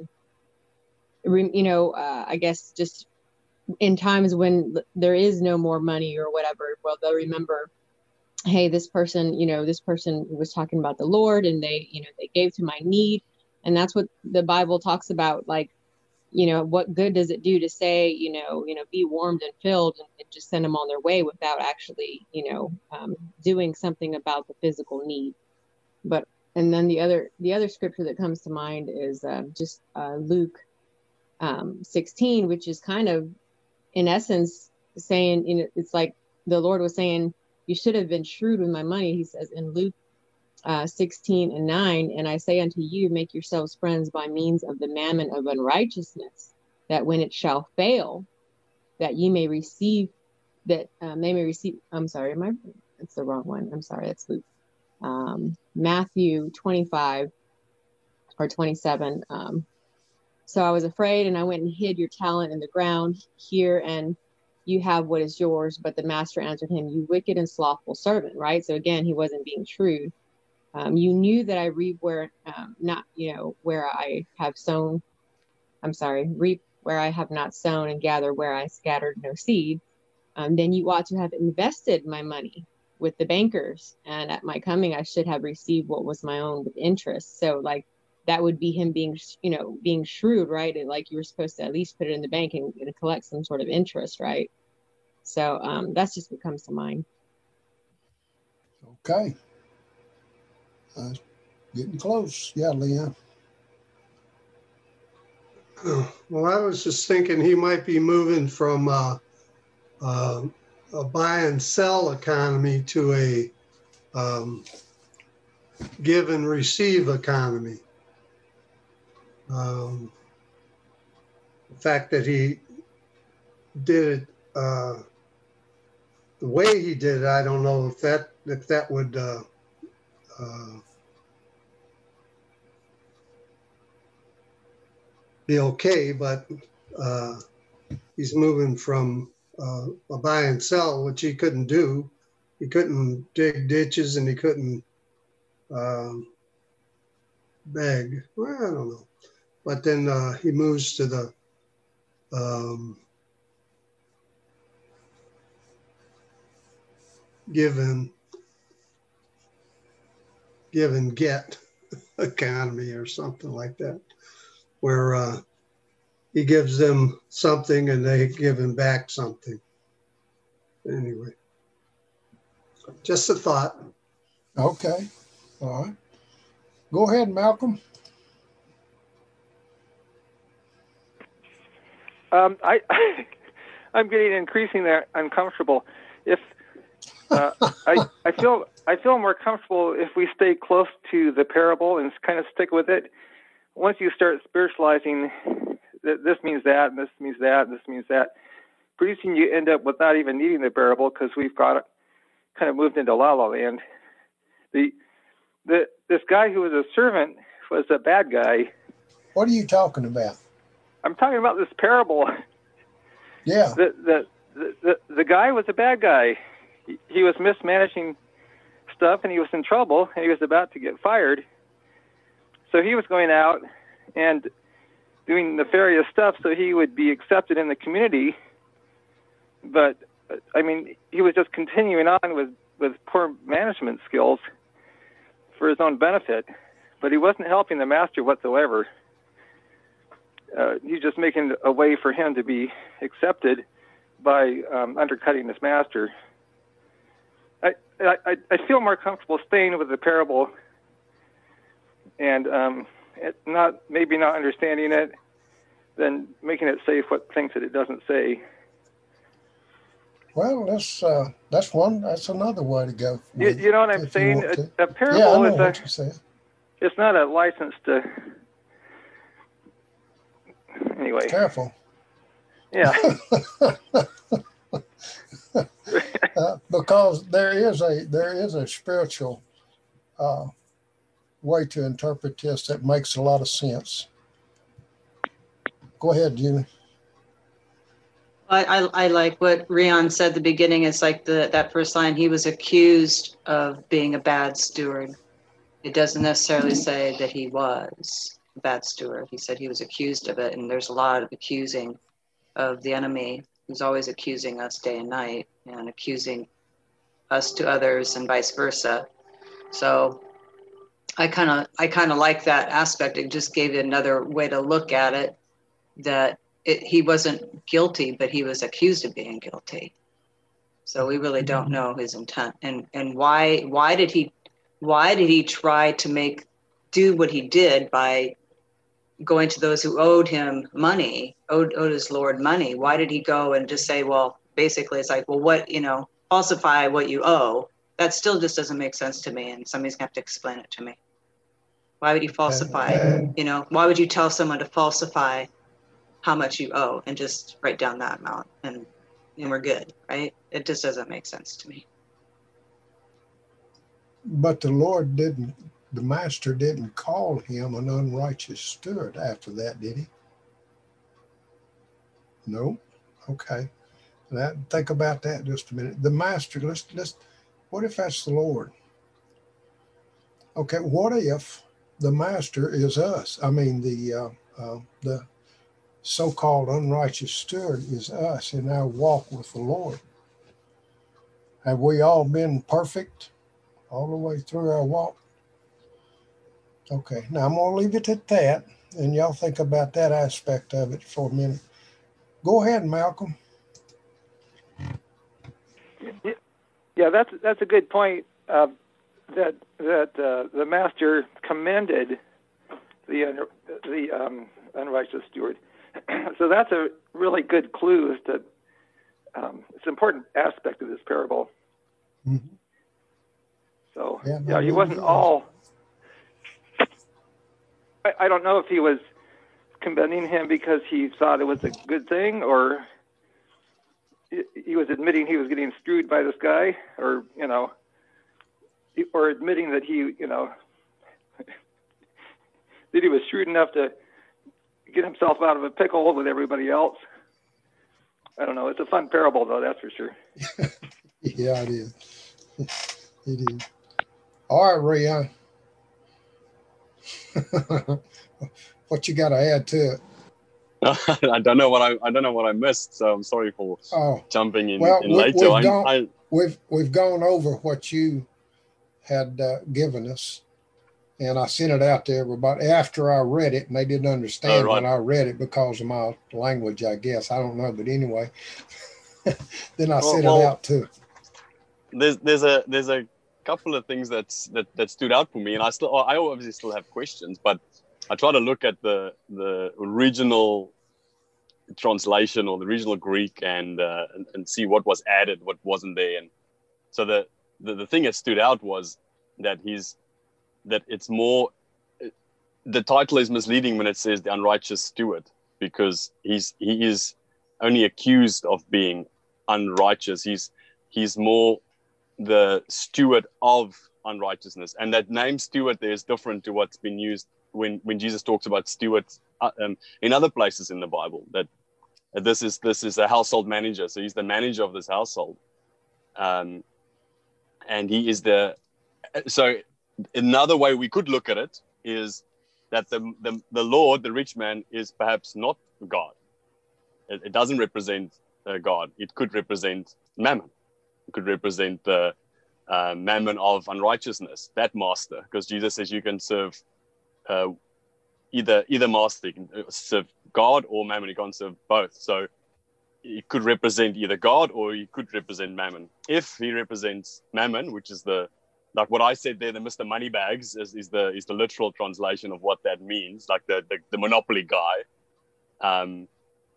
re, you know, uh, I guess just in times when there is no more money or whatever, well, they'll remember, hey, this person, you know, this person was talking about the Lord, and they, you know, they gave to my need. And that's what the Bible talks about. Like, you know, what good does it do to say, you know, you know, be warmed and filled, and, and just send them on their way without actually, you know, um, doing something about the physical need. But, and then the other, the other scripture that comes to mind is uh, just uh, Luke um, sixteen, which is kind of, in essence, saying, you know, it's like the Lord was saying, you should have been shrewd with my money. He says in Luke uh, sixteen and nine, and I say unto you, make yourselves friends by means of the mammon of unrighteousness, that when it shall fail, that ye may receive, that um, they may receive, I'm sorry, am I, it's the wrong one. I'm sorry, that's Luke. Um, Matthew twenty-five or twenty-seven. Um, so I was afraid, and I went and hid your talent in the ground here, and you have what is yours. But the master answered him, you wicked and slothful servant, right? So again, he wasn't being shrewd. Um, you knew that I reap where, um, not, you know, where I have sown, I'm sorry, reap where I have not sown, and gather where I scattered no seed. Um, then you ought to have invested my money with the bankers, and at my coming, I should have received what was my own with interest. So like, that would be him being, you know, being shrewd, right? And like, you were supposed to at least put it in the bank and, and collect some sort of interest, right? So um, that's just what comes to mind. Okay. Uh, getting close. Yeah, Leon. Well, I was just thinking he might be moving from uh, uh, a buy and sell economy to a um, give and receive economy. Um, the fact that he did it uh, the way he did it, I don't know if that if that would uh, uh, be okay, but uh, he's moving from uh, a buy and sell, which he couldn't do. He couldn't dig ditches, and he couldn't um, beg. Well, I don't know. But then uh, he moves to the um, give and give and get economy or something like that, where uh, he gives them something and they give him back something. Anyway, just a thought. Okay. All right. Go ahead, Malcolm. Um, I, I'm getting increasingly uncomfortable. If uh, I, I feel, I feel more comfortable if we stay close to the parable and kind of stick with it. Once you start spiritualizing, that this means that, and this means that, and this means that, pretty soon you end up with not even needing the parable because we've got kind of moved into La La Land. The, the, this guy who was a servant was a bad guy. What are you talking about? I'm talking about this parable. Yeah. The, the, the, the, the guy was a bad guy. He, he was mismanaging stuff, and he was in trouble, and he was about to get fired. So he was going out and doing nefarious stuff so he would be accepted in the community. But, I mean, he was just continuing on with, with poor management skills for his own benefit. But he wasn't helping the master whatsoever. Uh, he's just making a way for him to be accepted by um, undercutting his master. I, I I feel more comfortable staying with the parable and um, it not maybe not understanding it than making it say what things that it doesn't say. Well, that's uh, that's one. That's another way to go. You, you know what I'm saying? A, a parable yeah, I know is what a, you said. It's not a license to. Anyway. Careful. Yeah. uh, because there is a there is a spiritual uh, way to interpret this that makes a lot of sense. Go ahead, Julie. I, I, I like what Rion said at the beginning. It's like the that first line, he was accused of being a bad steward. It doesn't necessarily say that he was a bad steward. He said he was accused of it, and there's a lot of accusing of the enemy, who's always accusing us day and night and accusing us to others and vice versa. So I kind of I kind of like that aspect. It just gave you another way to look at it, that it, he wasn't guilty, but he was accused of being guilty. So we really don't know his intent. And and why why did he why did he try to make do what he did by going to those who owed him money, owed, owed his Lord money? Why did he go and just say, well, basically it's like, well, what, you know, falsify what you owe? That still just doesn't make sense to me, and somebody's gonna have to explain it to me. Why would he falsify, you know, why would you tell someone to falsify how much you owe and just write down that amount and, and we're good, right? It just doesn't make sense to me. But the Lord didn't, the master didn't call him an unrighteous steward after that, did he? No? Okay. Now, think about that just a minute. The master, let's, let's, what if that's the Lord? Okay, what if the master is us? I mean, the uh, uh, the so-called unrighteous steward is us in our walk with the Lord. Have we all been perfect all the way through our walk? Okay, now I'm going to leave it at that, and y'all think about that aspect of it for a minute. Go ahead, Malcolm. Yeah, that's that's a good point. Uh, that that uh, the master commended the un, the um, unrighteous steward. So that's a really good clue as to um, it's an important aspect of this parable. Mm-hmm. So yeah, yeah, he wasn't all. I, I don't know if he was commending him because he thought it was a good thing, or he was admitting he was getting screwed by this guy, or, you know, or admitting that he, you know, that he was shrewd enough to get himself out of a pickle with everybody else. I don't know. It's a fun parable, though, that's for sure. Yeah, it is. It is. All right, Rion. What you got to add to it? I don't know what I I don't know what I missed, so I'm sorry for oh, jumping in, well, in we, later. We've gone, I, we've we've gone over what you had uh, given us, and I sent it out to everybody after I read it, and they didn't understand oh, right. when I read it because of my language, I guess. I don't know, but anyway, then I well, sent well, it out too. There's there's a there's a couple of things that's that that stood out for me, and I still I obviously still have questions, but I try to look at the the original translation or the original Greek and, uh, and and see what was added, what wasn't there. And so the, the the thing that stood out was that he's that it's more, the title is misleading when it says the unrighteous steward, because he's he is only accused of being unrighteous. He's he's more the steward of unrighteousness, and that name steward there is different to what's been used when when Jesus talks about stewards uh, um, in other places in the Bible. That This is this is a household manager, so he's the manager of this household, um, and he is the. So another way we could look at it is that the the, the Lord, the rich man, is perhaps not God. It, it doesn't represent uh, God. It could represent mammon. It could represent the uh, mammon of unrighteousness, that master, because Jesus says you can serve uh, either either master. You can serve God or mammon. You can't serve both. So it could represent either God or he could represent mammon. If he represents mammon, which is the like what I said there, the Mister Moneybags is, is the is the literal translation of what that means, like the the, the monopoly guy. Um,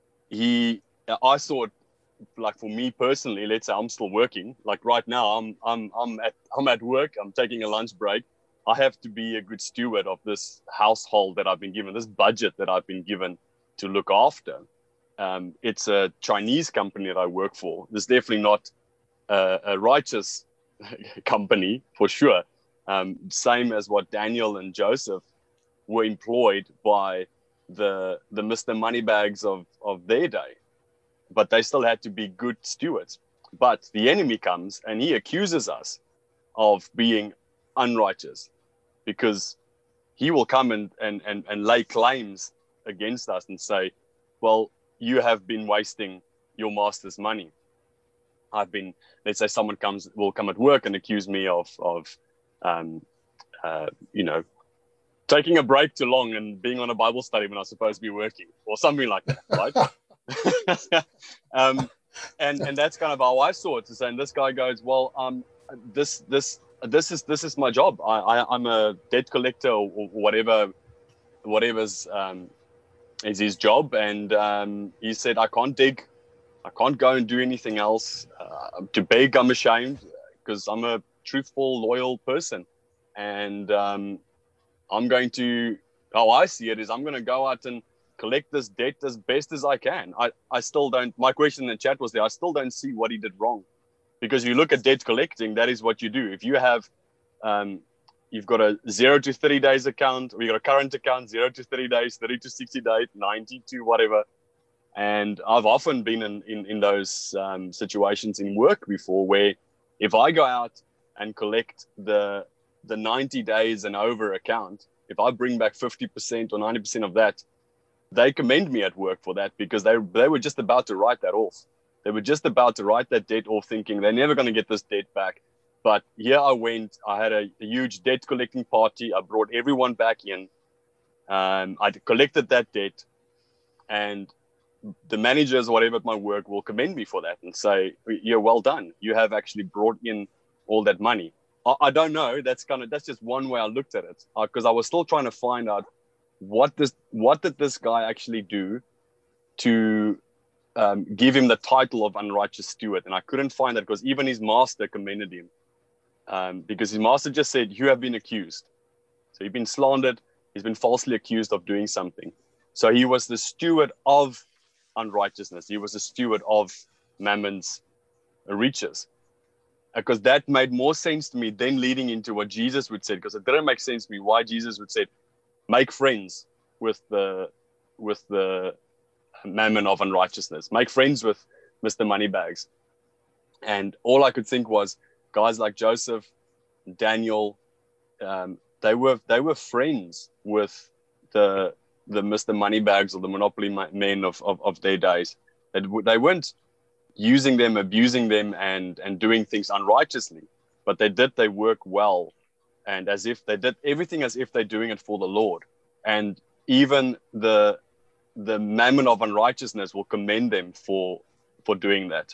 he, I saw it like for me personally. Let's say I'm still working. Like right now, I'm I'm I'm at I'm at work. I'm taking a lunch break. I have to be a good steward of this household that I've been given, this budget that I've been given to look after. Um, it's a Chinese company that I work for. It's definitely not a, a righteous company for sure. Um, same as what Daniel and Joseph were employed by the the Mister Moneybags of, of their day. But they still had to be good stewards. But the enemy comes and he accuses us of being unrighteous, because he will come and, and, and, and lay claims against us and say, well, you have been wasting your master's money. I've been, let's say someone comes, will come at work and accuse me of, of um, uh, you know, taking a break too long and being on a Bible study when I was supposed to be working or something like that, right? um, and, and that's kind of how I saw it, to say, and this guy goes, well, um, this, this, this is, this is my job. I, I I'm a debt collector or, or whatever, whatever's, um, is his job. And um, he said, I can't dig. I can't go and do anything else. Uh, to beg, I'm ashamed, because I'm a truthful, loyal person. And um, I'm going to, how I see it is I'm going to go out and collect this debt as best as I can. I, I still don't, my question in the chat was there, I still don't see what he did wrong. Because you look at debt collecting, that is what you do. If you have, um, you've got a zero to thirty days account, or you've got a current account, zero to thirty days, thirty to sixty days, ninety to whatever. And I've often been in, in, in those um, situations in work before, where if I go out and collect the the ninety days and over account, if I bring back fifty percent or ninety percent of that, they commend me at work for that, because they they were just about to write that off. They were just about to write that debt off, thinking they're never going to get this debt back. But here I went. I had a, a huge debt collecting party. I brought everyone back in. Um, I collected that debt, and the managers or whatever at my work will commend me for that and say, "You're well done. You have actually brought in all that money." I, I don't know. That's kind of that's just one way I looked at it, because uh, I was still trying to find out what this what did this guy actually do to um, give him the title of unrighteous steward, and I couldn't find that, because even his master commended him, um, because his master just said, "You have been accused." So he's been slandered. He's been falsely accused of doing something. So he was the steward of unrighteousness. He was a steward of Mammon's riches, because that made more sense to me than leading into what Jesus would say, because it didn't make sense to me why Jesus would say, make friends with the with the mammon of unrighteousness, make friends with Mister Moneybags. And all I could think was guys like Joseph, Daniel, um, they were they were friends with the the Mister Moneybags or the monopoly men of, of, of their days. They, they weren't using them, abusing them, and, and doing things unrighteously, but they did their work well, and as if they did everything as if they're doing it for the Lord. And even the the mammon of unrighteousness will commend them for for doing that.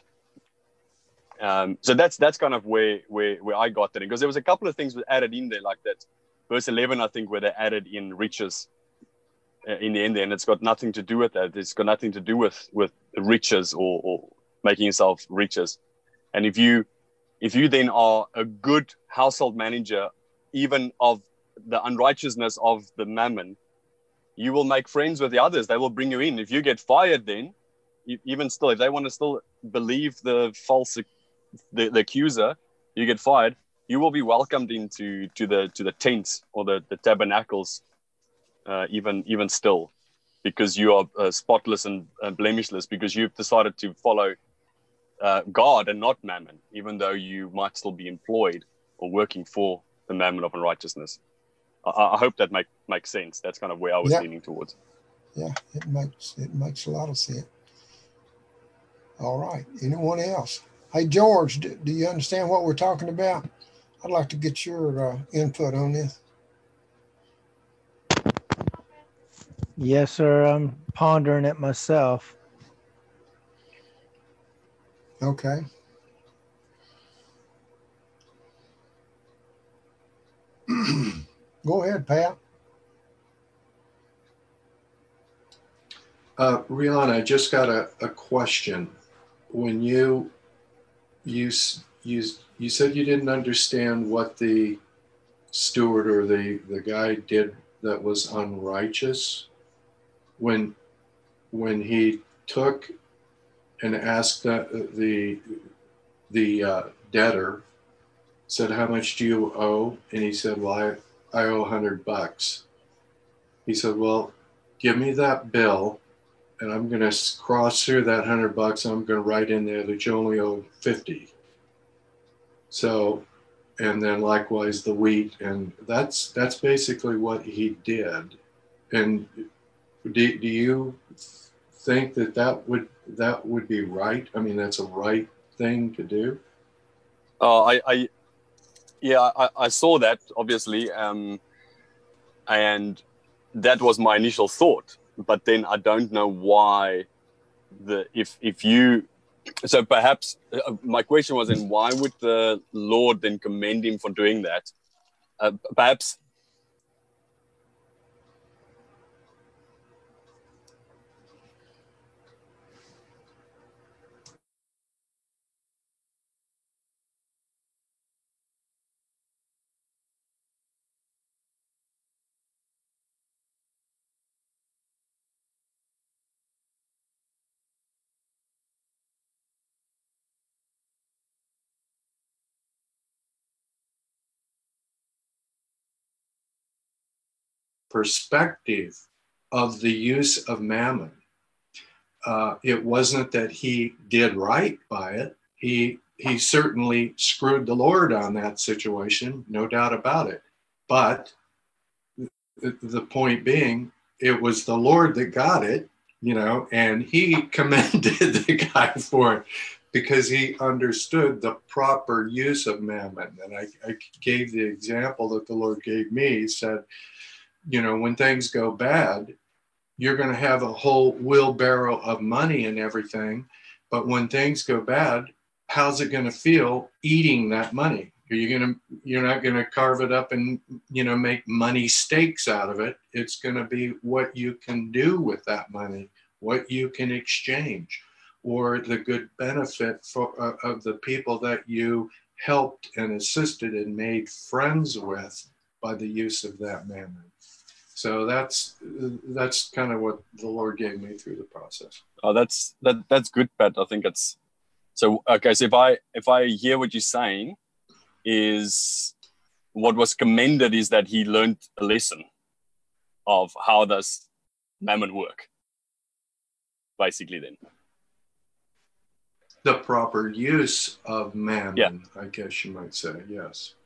Um, so that's that's kind of where where where I got that in, because there was a couple of things that added in there, like that verse eleven, I think, where they added in riches in the end, and it's got nothing to do with that. It's got nothing to do with with riches or, or making yourself riches. And if you if you then are a good household manager, even of the unrighteousness of the mammon, you will make friends with the others. They will bring you in. If you get fired, then even still, if they want to still believe the false the, the accuser, you get fired, you will be welcomed into to the to the tents or the, the tabernacles, uh, even even still. because you are uh, spotless and uh, blemishless, because you've decided to follow uh, God and not mammon, even though you might still be employed or working for the mammon of unrighteousness. I, I hope that make, makes sense. That's kind of where I was Yeah. leaning towards. Yeah, it makes it makes a lot of sense. All right. Anyone else? Hey, George, do, do you understand what we're talking about? I'd like to get your uh, input on this. Yes, sir. I'm pondering it myself. Okay. Go ahead, Pat. Uh, Rihanna, I just got a, a question. When you you you you said you didn't understand what the steward or the the guy did that was unrighteous, when when he took and asked the the the uh, debtor, said, "How much do you owe?" And he said, "Well, I, I owe a hundred bucks." He said, "Well, give me that bill, and I'm going to cross through that hundred bucks. I'm going to write in there that you only owe fifty." So, and then likewise the wheat, and that's that's basically what he did. And do, do you think that that would that would be right? I mean, that's a right thing to do. Oh, I, I yeah, I, I saw that obviously, um, and that was my initial thought. But then I don't know why the if if you so perhaps uh, my question was, then why would the Lord then commend him for doing that? Uh, perhaps. Perspective of the use of mammon. Uh, it wasn't that he did right by it. He he certainly screwed the Lord on that situation, no doubt about it. But the, the point being, it was the Lord that got it, you know, and he commended the guy for it because he understood the proper use of mammon. And I, I gave the example that the Lord gave me. He said, you know, when things go bad, you're going to have a whole wheelbarrow of money and everything. But when things go bad, how's it going to feel eating that money? Are you going to, you're not going to carve it up and, you know, make money steaks out of it. It's going to be what you can do with that money, what you can exchange, or the good benefit for, uh, of the people that you helped and assisted and made friends with by the use of that mammon. So that's that's kind of what the Lord gave me through the process. Oh, that's that that's good, Pat. I think it's so. Okay, so if I if I hear what you're saying, is what was commended is that he learned a lesson of how does mammon work. Basically, then the proper use of mammon, yeah. I guess you might say, yes.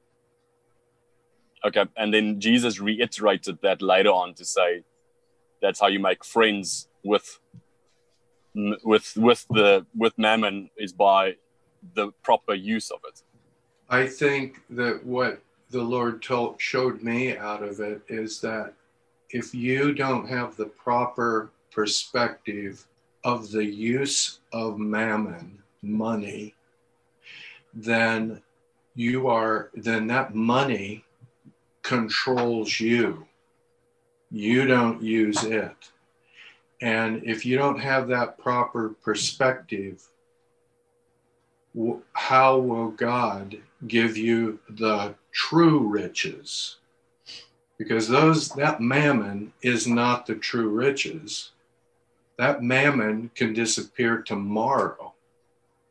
Okay, and then Jesus reiterated that later on to say that's how you make friends with with with the with mammon is by the proper use of it. I think that what the Lord told showed me out of it is that if you don't have the proper perspective of the use of mammon, money, then you are then that money controls you. You don't use it. And if you don't have that proper perspective, how will God give you the true riches? Because those that mammon is not the true riches. That mammon can disappear tomorrow.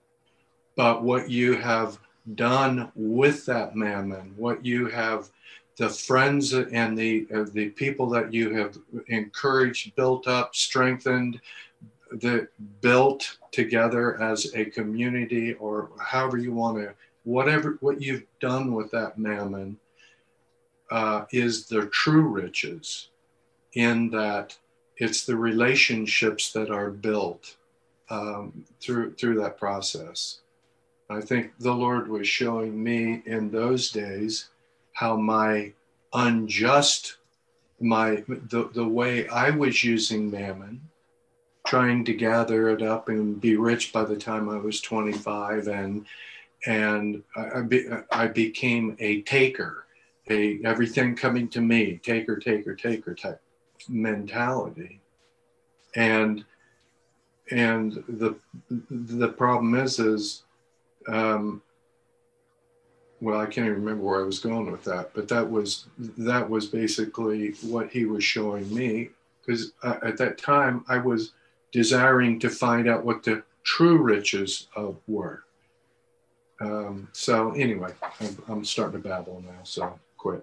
But what you have done with that mammon, what you have the friends and the uh, the people that you have encouraged, built up, strengthened, the built together as a community, or however you want to, whatever what you've done with that mammon uh, is the true riches, in that it's the relationships that are built um, through through that process. I think the Lord was showing me in those days how my unjust, my the, the way I was using mammon, trying to gather it up and be rich by the time I was twenty-five, and and I, be, I became a taker, a everything coming to me, taker, taker, taker type mentality, and and the the problem is is um, well, I can't even remember where I was going with that, but that was that was basically what he was showing me, because at that time I was desiring to find out what the true riches of were. Um, so anyway, I'm, I'm starting to babble now, so quit.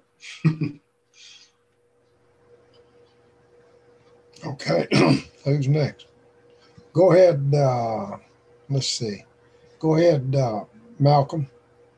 Okay, who's next? Go ahead. Uh, let's see. Go ahead, uh, Malcolm.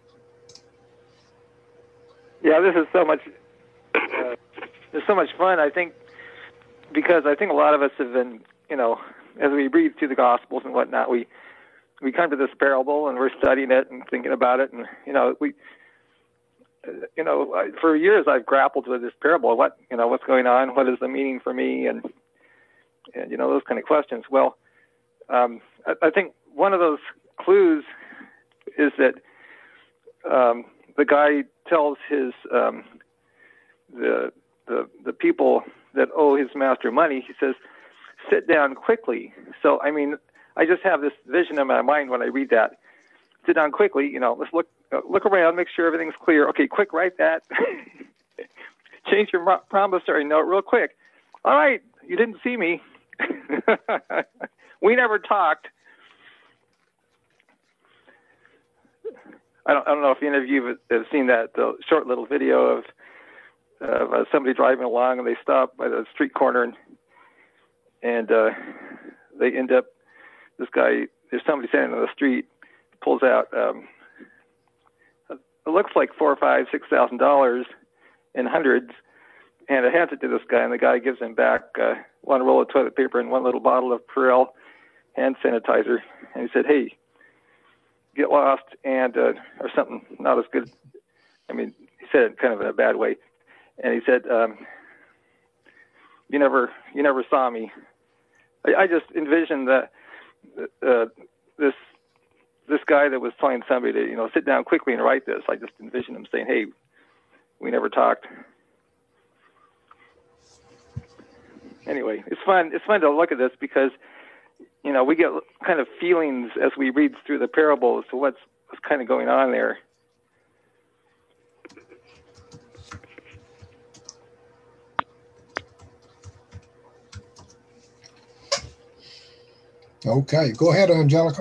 Yeah, this is so much. Uh, it's so much fun. I think because I think a lot of us have been, you know, as we read through the Gospels and whatnot, we we come to this parable and we're studying it and thinking about it, and you know, we, uh, you know, I, for years I've grappled with this parable. What, you know, what's going on? What is the meaning for me? And and you know, those kind of questions. Well, um, I, I think one of those clues is that um, the guy tells his um, the the the people that owe his master money. He says, "Sit down quickly." So I mean, I just have this vision in my mind when I read that. Sit down quickly. You know, let's look uh, look around, make sure everything's clear. Okay, quick, write that. Change your pro- promissory note real quick. All right, you didn't see me. We never talked. I don't, I don't know if any of you have, have seen that the short little video of, of uh, somebody driving along, and they stop by the street corner, and, and uh, they end up, this guy, there's somebody standing on the street, pulls out, um, it looks like four or five, six thousand dollars in hundreds, and it hands it to this guy, and the guy gives him back uh, one roll of toilet paper and one little bottle of Purell hand sanitizer, and he said, "Hey, get lost," and uh, or something not as good. I mean, he said it kind of in a bad way, and he said, um, "You never, you never saw me." I, I just envisioned that uh, this this guy that was telling somebody to, you know, sit down quickly and write this. I just envisioned him saying, "Hey, we never talked." Anyway, it's fun. It's fun to look at this because, you know, we get kind of feelings as we read through the parable as to what's, what's kind of going on there. Okay, go ahead, Angelica.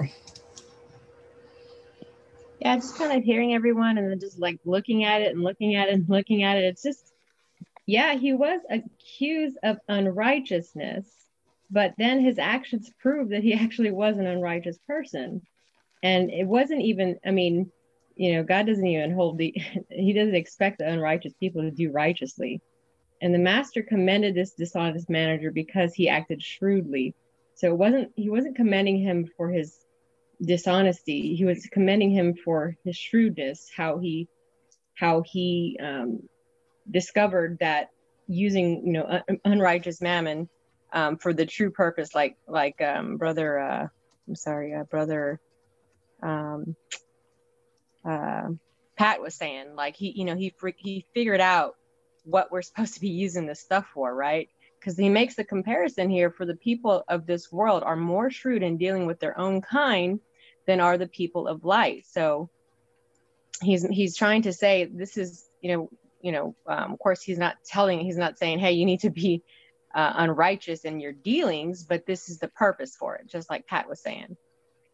Yeah, just kind of hearing everyone and then just like looking at it and looking at it and looking at it. It's just, yeah, he was accused of unrighteousness, but then his actions prove that he actually was an unrighteous person. And it wasn't even, I mean, you know, God doesn't even hold the, he doesn't expect the unrighteous people to do righteously. And the master commended this dishonest manager because he acted shrewdly. So it wasn't, he wasn't commending him for his dishonesty. He was commending him for his shrewdness, how he, how he um, discovered that using, you know, un- unrighteous mammon um, for the true purpose, like, like um, brother, uh, I'm sorry, uh, brother, um, uh, Pat was saying, like he, you know, he he figured out what we're supposed to be using this stuff for, right? Because he makes the comparison here for the people of this world are more shrewd in dealing with their own kind than are the people of light. So he's he's trying to say this is, you know, you know, um, of course he's not telling, he's not saying, hey, you need to be uh, unrighteous in your dealings, but this is the purpose for it, just like Pat was saying.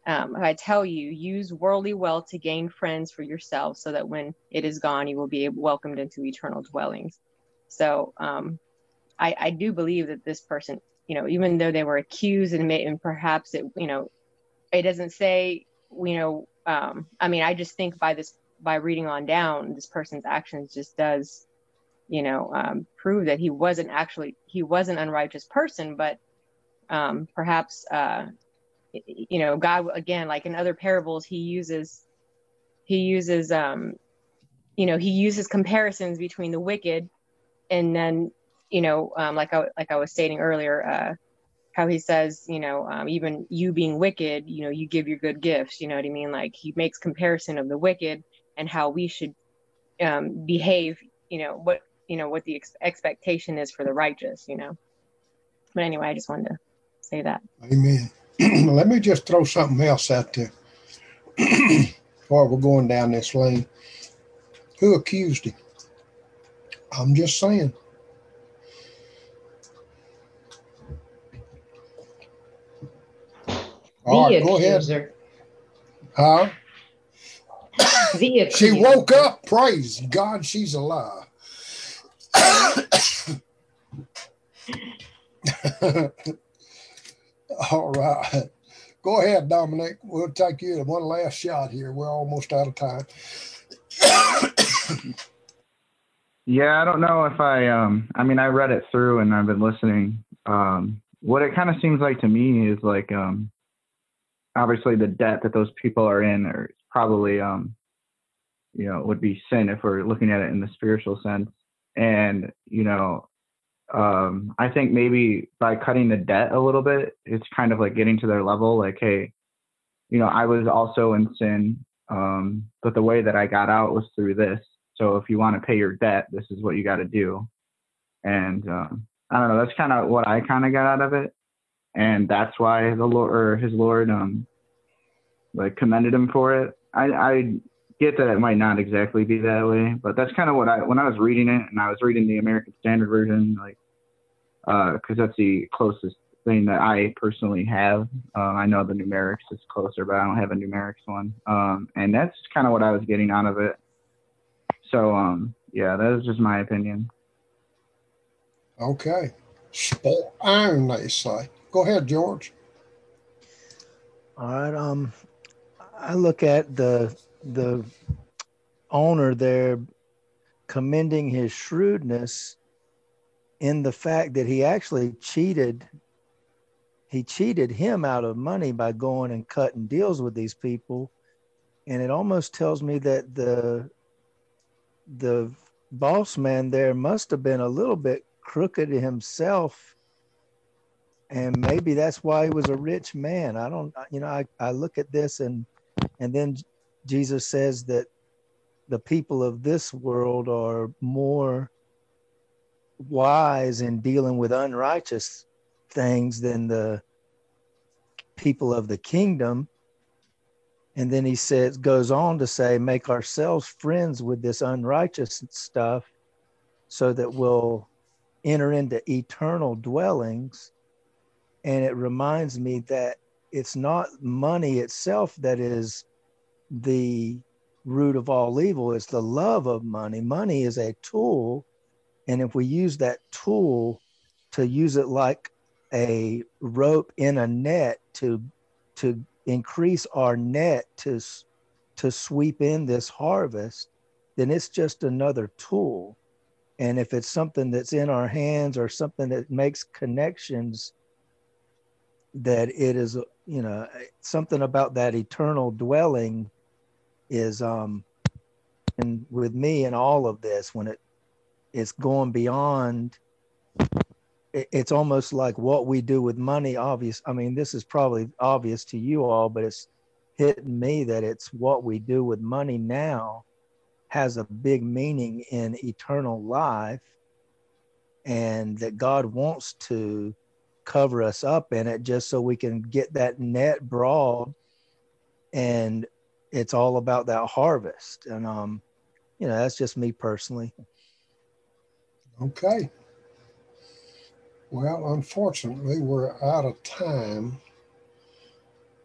um, I tell you, use worldly wealth to gain friends for yourself, so that when it is gone, you will be welcomed into eternal dwellings. So um, I, I do believe that this person, you know, even though they were accused and, may, and perhaps it, you know, it doesn't say, you know, um, I mean, I just think by this, by reading on down, this person's actions just does, you know, um, prove that he wasn't actually, he was an unrighteous person, but um, perhaps, uh, you know, God, again, like in other parables, he uses, he uses, um, you know, he uses comparisons between the wicked, and then, you know, um, like I, like I was stating earlier, uh, how he says, you know, um, even you being wicked, you know, you give your good gifts, you know what I mean? Like he makes comparison of the wicked and how we should um, behave, you know, what, you know, what the ex- expectation is for the righteous, you know. But anyway, I just wanted to say that. Amen. Let me just throw something else out there while we're going down this lane. Who accused him? I'm just saying. All The right, go accuser. ahead. Huh? The accuser. She woke up. Praise God, she's alive. All right. Go ahead, Dominic. We'll take you to one last shot here. We're almost out of time. Yeah, I don't know if I, um, I mean, I read it through and I've been listening. Um, what it kind of seems like to me is like, um, obviously the debt that those people are in are probably, um, you know, would be sin if we're looking at it in the spiritual sense. And, you know, um, I think maybe by cutting the debt a little bit, it's kind of like getting to their level. Like, hey, you know, I was also in sin, um, but the way that I got out was through this. So if you want to pay your debt, this is what you got to do. And um, I don't know, that's kind of what I kind of got out of it. And that's why the Lord, or his Lord, um, like commended him for it. I, I get that it might not exactly be that way, but that's kind of what I, when I was reading it, and I was reading the American Standard Version, like, uh, cause that's the closest thing that I personally have. Um, I know the numerics is closer, but I don't have a numerics one. Um, and that's kind of what I was getting out of it. So, um, yeah, that is just my opinion. Okay. Sport iron, they say. Go ahead, George. All right. Um, I look at the the owner there commending his shrewdness in the fact that he actually cheated. He cheated him out of money by going and cutting deals with these people, and it almost tells me that the the boss man there must have been a little bit crooked himself, and maybe that's why he was a rich man. I don't, you know, I, I look at this and and then Jesus says that the people of this world are more wise in dealing with unrighteous things than the people of the kingdom. And then he says, goes on to say, make ourselves friends with this unrighteous stuff so that we'll enter into eternal dwellings. And it reminds me that it's not money itself that is the root of all evil. It's the love of money. Money is a tool. And if we use that tool to use it like a rope in a net to, to increase our net to, to sweep in this harvest, then it's just another tool. And if it's something that's in our hands or something that makes connections, that it is, you know, something about that eternal dwelling is, um, and with me in all of this, when it it's going beyond, it, it's almost like what we do with money. Obvious. I mean, this is probably obvious to you all, but it's hitting me that it's what we do with money now has a big meaning in eternal life, and that God wants to cover us up in it just so we can get that net broad, and it's all about that harvest. And um you know, that's just me personally. Okay. Well, unfortunately, we're out of time.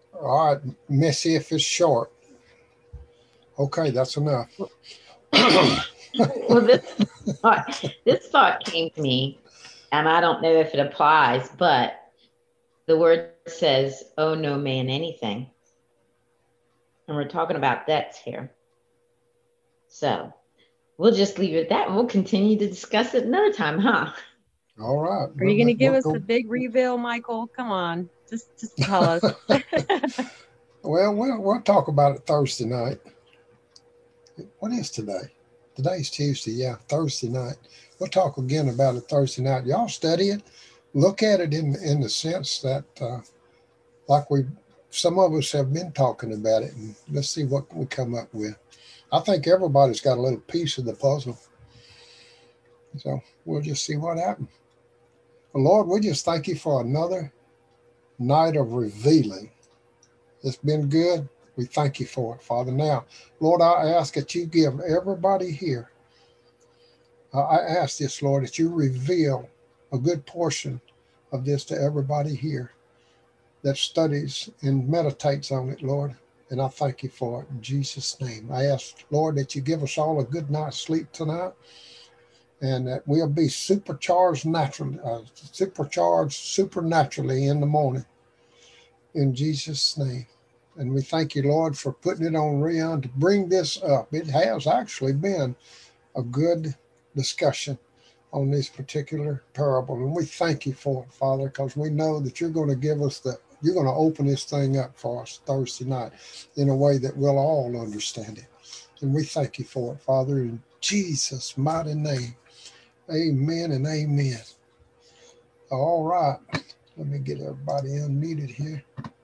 All right, Missy, if it's short. Okay, that's enough. Well, this thought, this thought came to me, and I don't know if it applies, but the word says, "Owe no man anything," and we're talking about debts here. So we'll just leave it at that, and we'll continue to discuss it another time, huh? All right. Are you going to give us the big reveal, Michael? Come on, just just tell us. Well, we'll we'll talk about it Thursday night. What is today? Today's Tuesday, yeah, Thursday night. We'll talk again about it Thursday night. Y'all study it, look at it in in the sense that, uh, like we, some of us have been talking about it, and let's see what we come up with. I think everybody's got a little piece of the puzzle, so we'll just see what happens. Well, Lord, we just thank you for another night of revealing. It's been good. We thank you for it, Father. Now, Lord, I ask that you give everybody here, uh, I ask this, Lord, that you reveal a good portion of this to everybody here that studies and meditates on it, Lord. And I thank you for it in Jesus' name. I ask, Lord, that you give us all a good night's sleep tonight, and that we'll be supercharged naturally, uh, supercharged supernaturally in the morning. In Jesus' name. And we thank you, Lord, for putting it on Rion to bring this up. It has actually been a good discussion on this particular parable. And we thank you for it, Father, because we know that you're going to give us the, you're going to open this thing up for us Thursday night in a way that we'll all understand it. And we thank you for it, Father, in Jesus' mighty name. Amen and amen. All right. Let me get everybody unmuted here.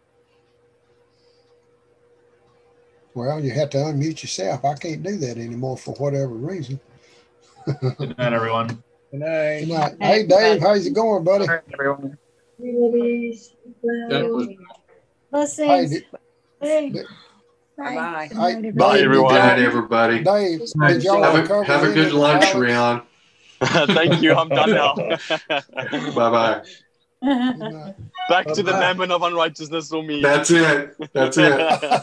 Well, you have to unmute yourself. I can't do that anymore for whatever reason. Good night, everyone. Good night. Good night. Hey, Dave, how's it going, buddy? All right, everyone. Hey, did, Hey. did, Bye. hey, Bye, Dave, everyone. Good night, everybody. Dave, did y'all Have a, recover have a any good of lunch, Alex? Rion. Thank you. I'm done now. Bye-bye. Back to the mammon of unrighteousness or me. That's it. That's it.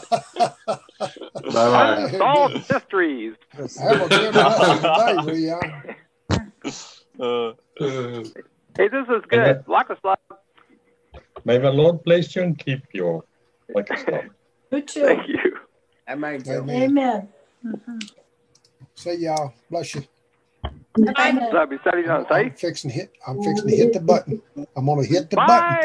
Bye-bye. Unsolved mysteries. Have a good rest of the day, Rion. Uh, Hey, this is good. Lock us up. May the Lord bless you and keep you. Like a star. You too. Thank you. Amen. Amen. See y'all. Bless you. Love you. Saturday night. I'm fixing to hit. I'm fixing to hit the button. I'm gonna hit the Bye. button.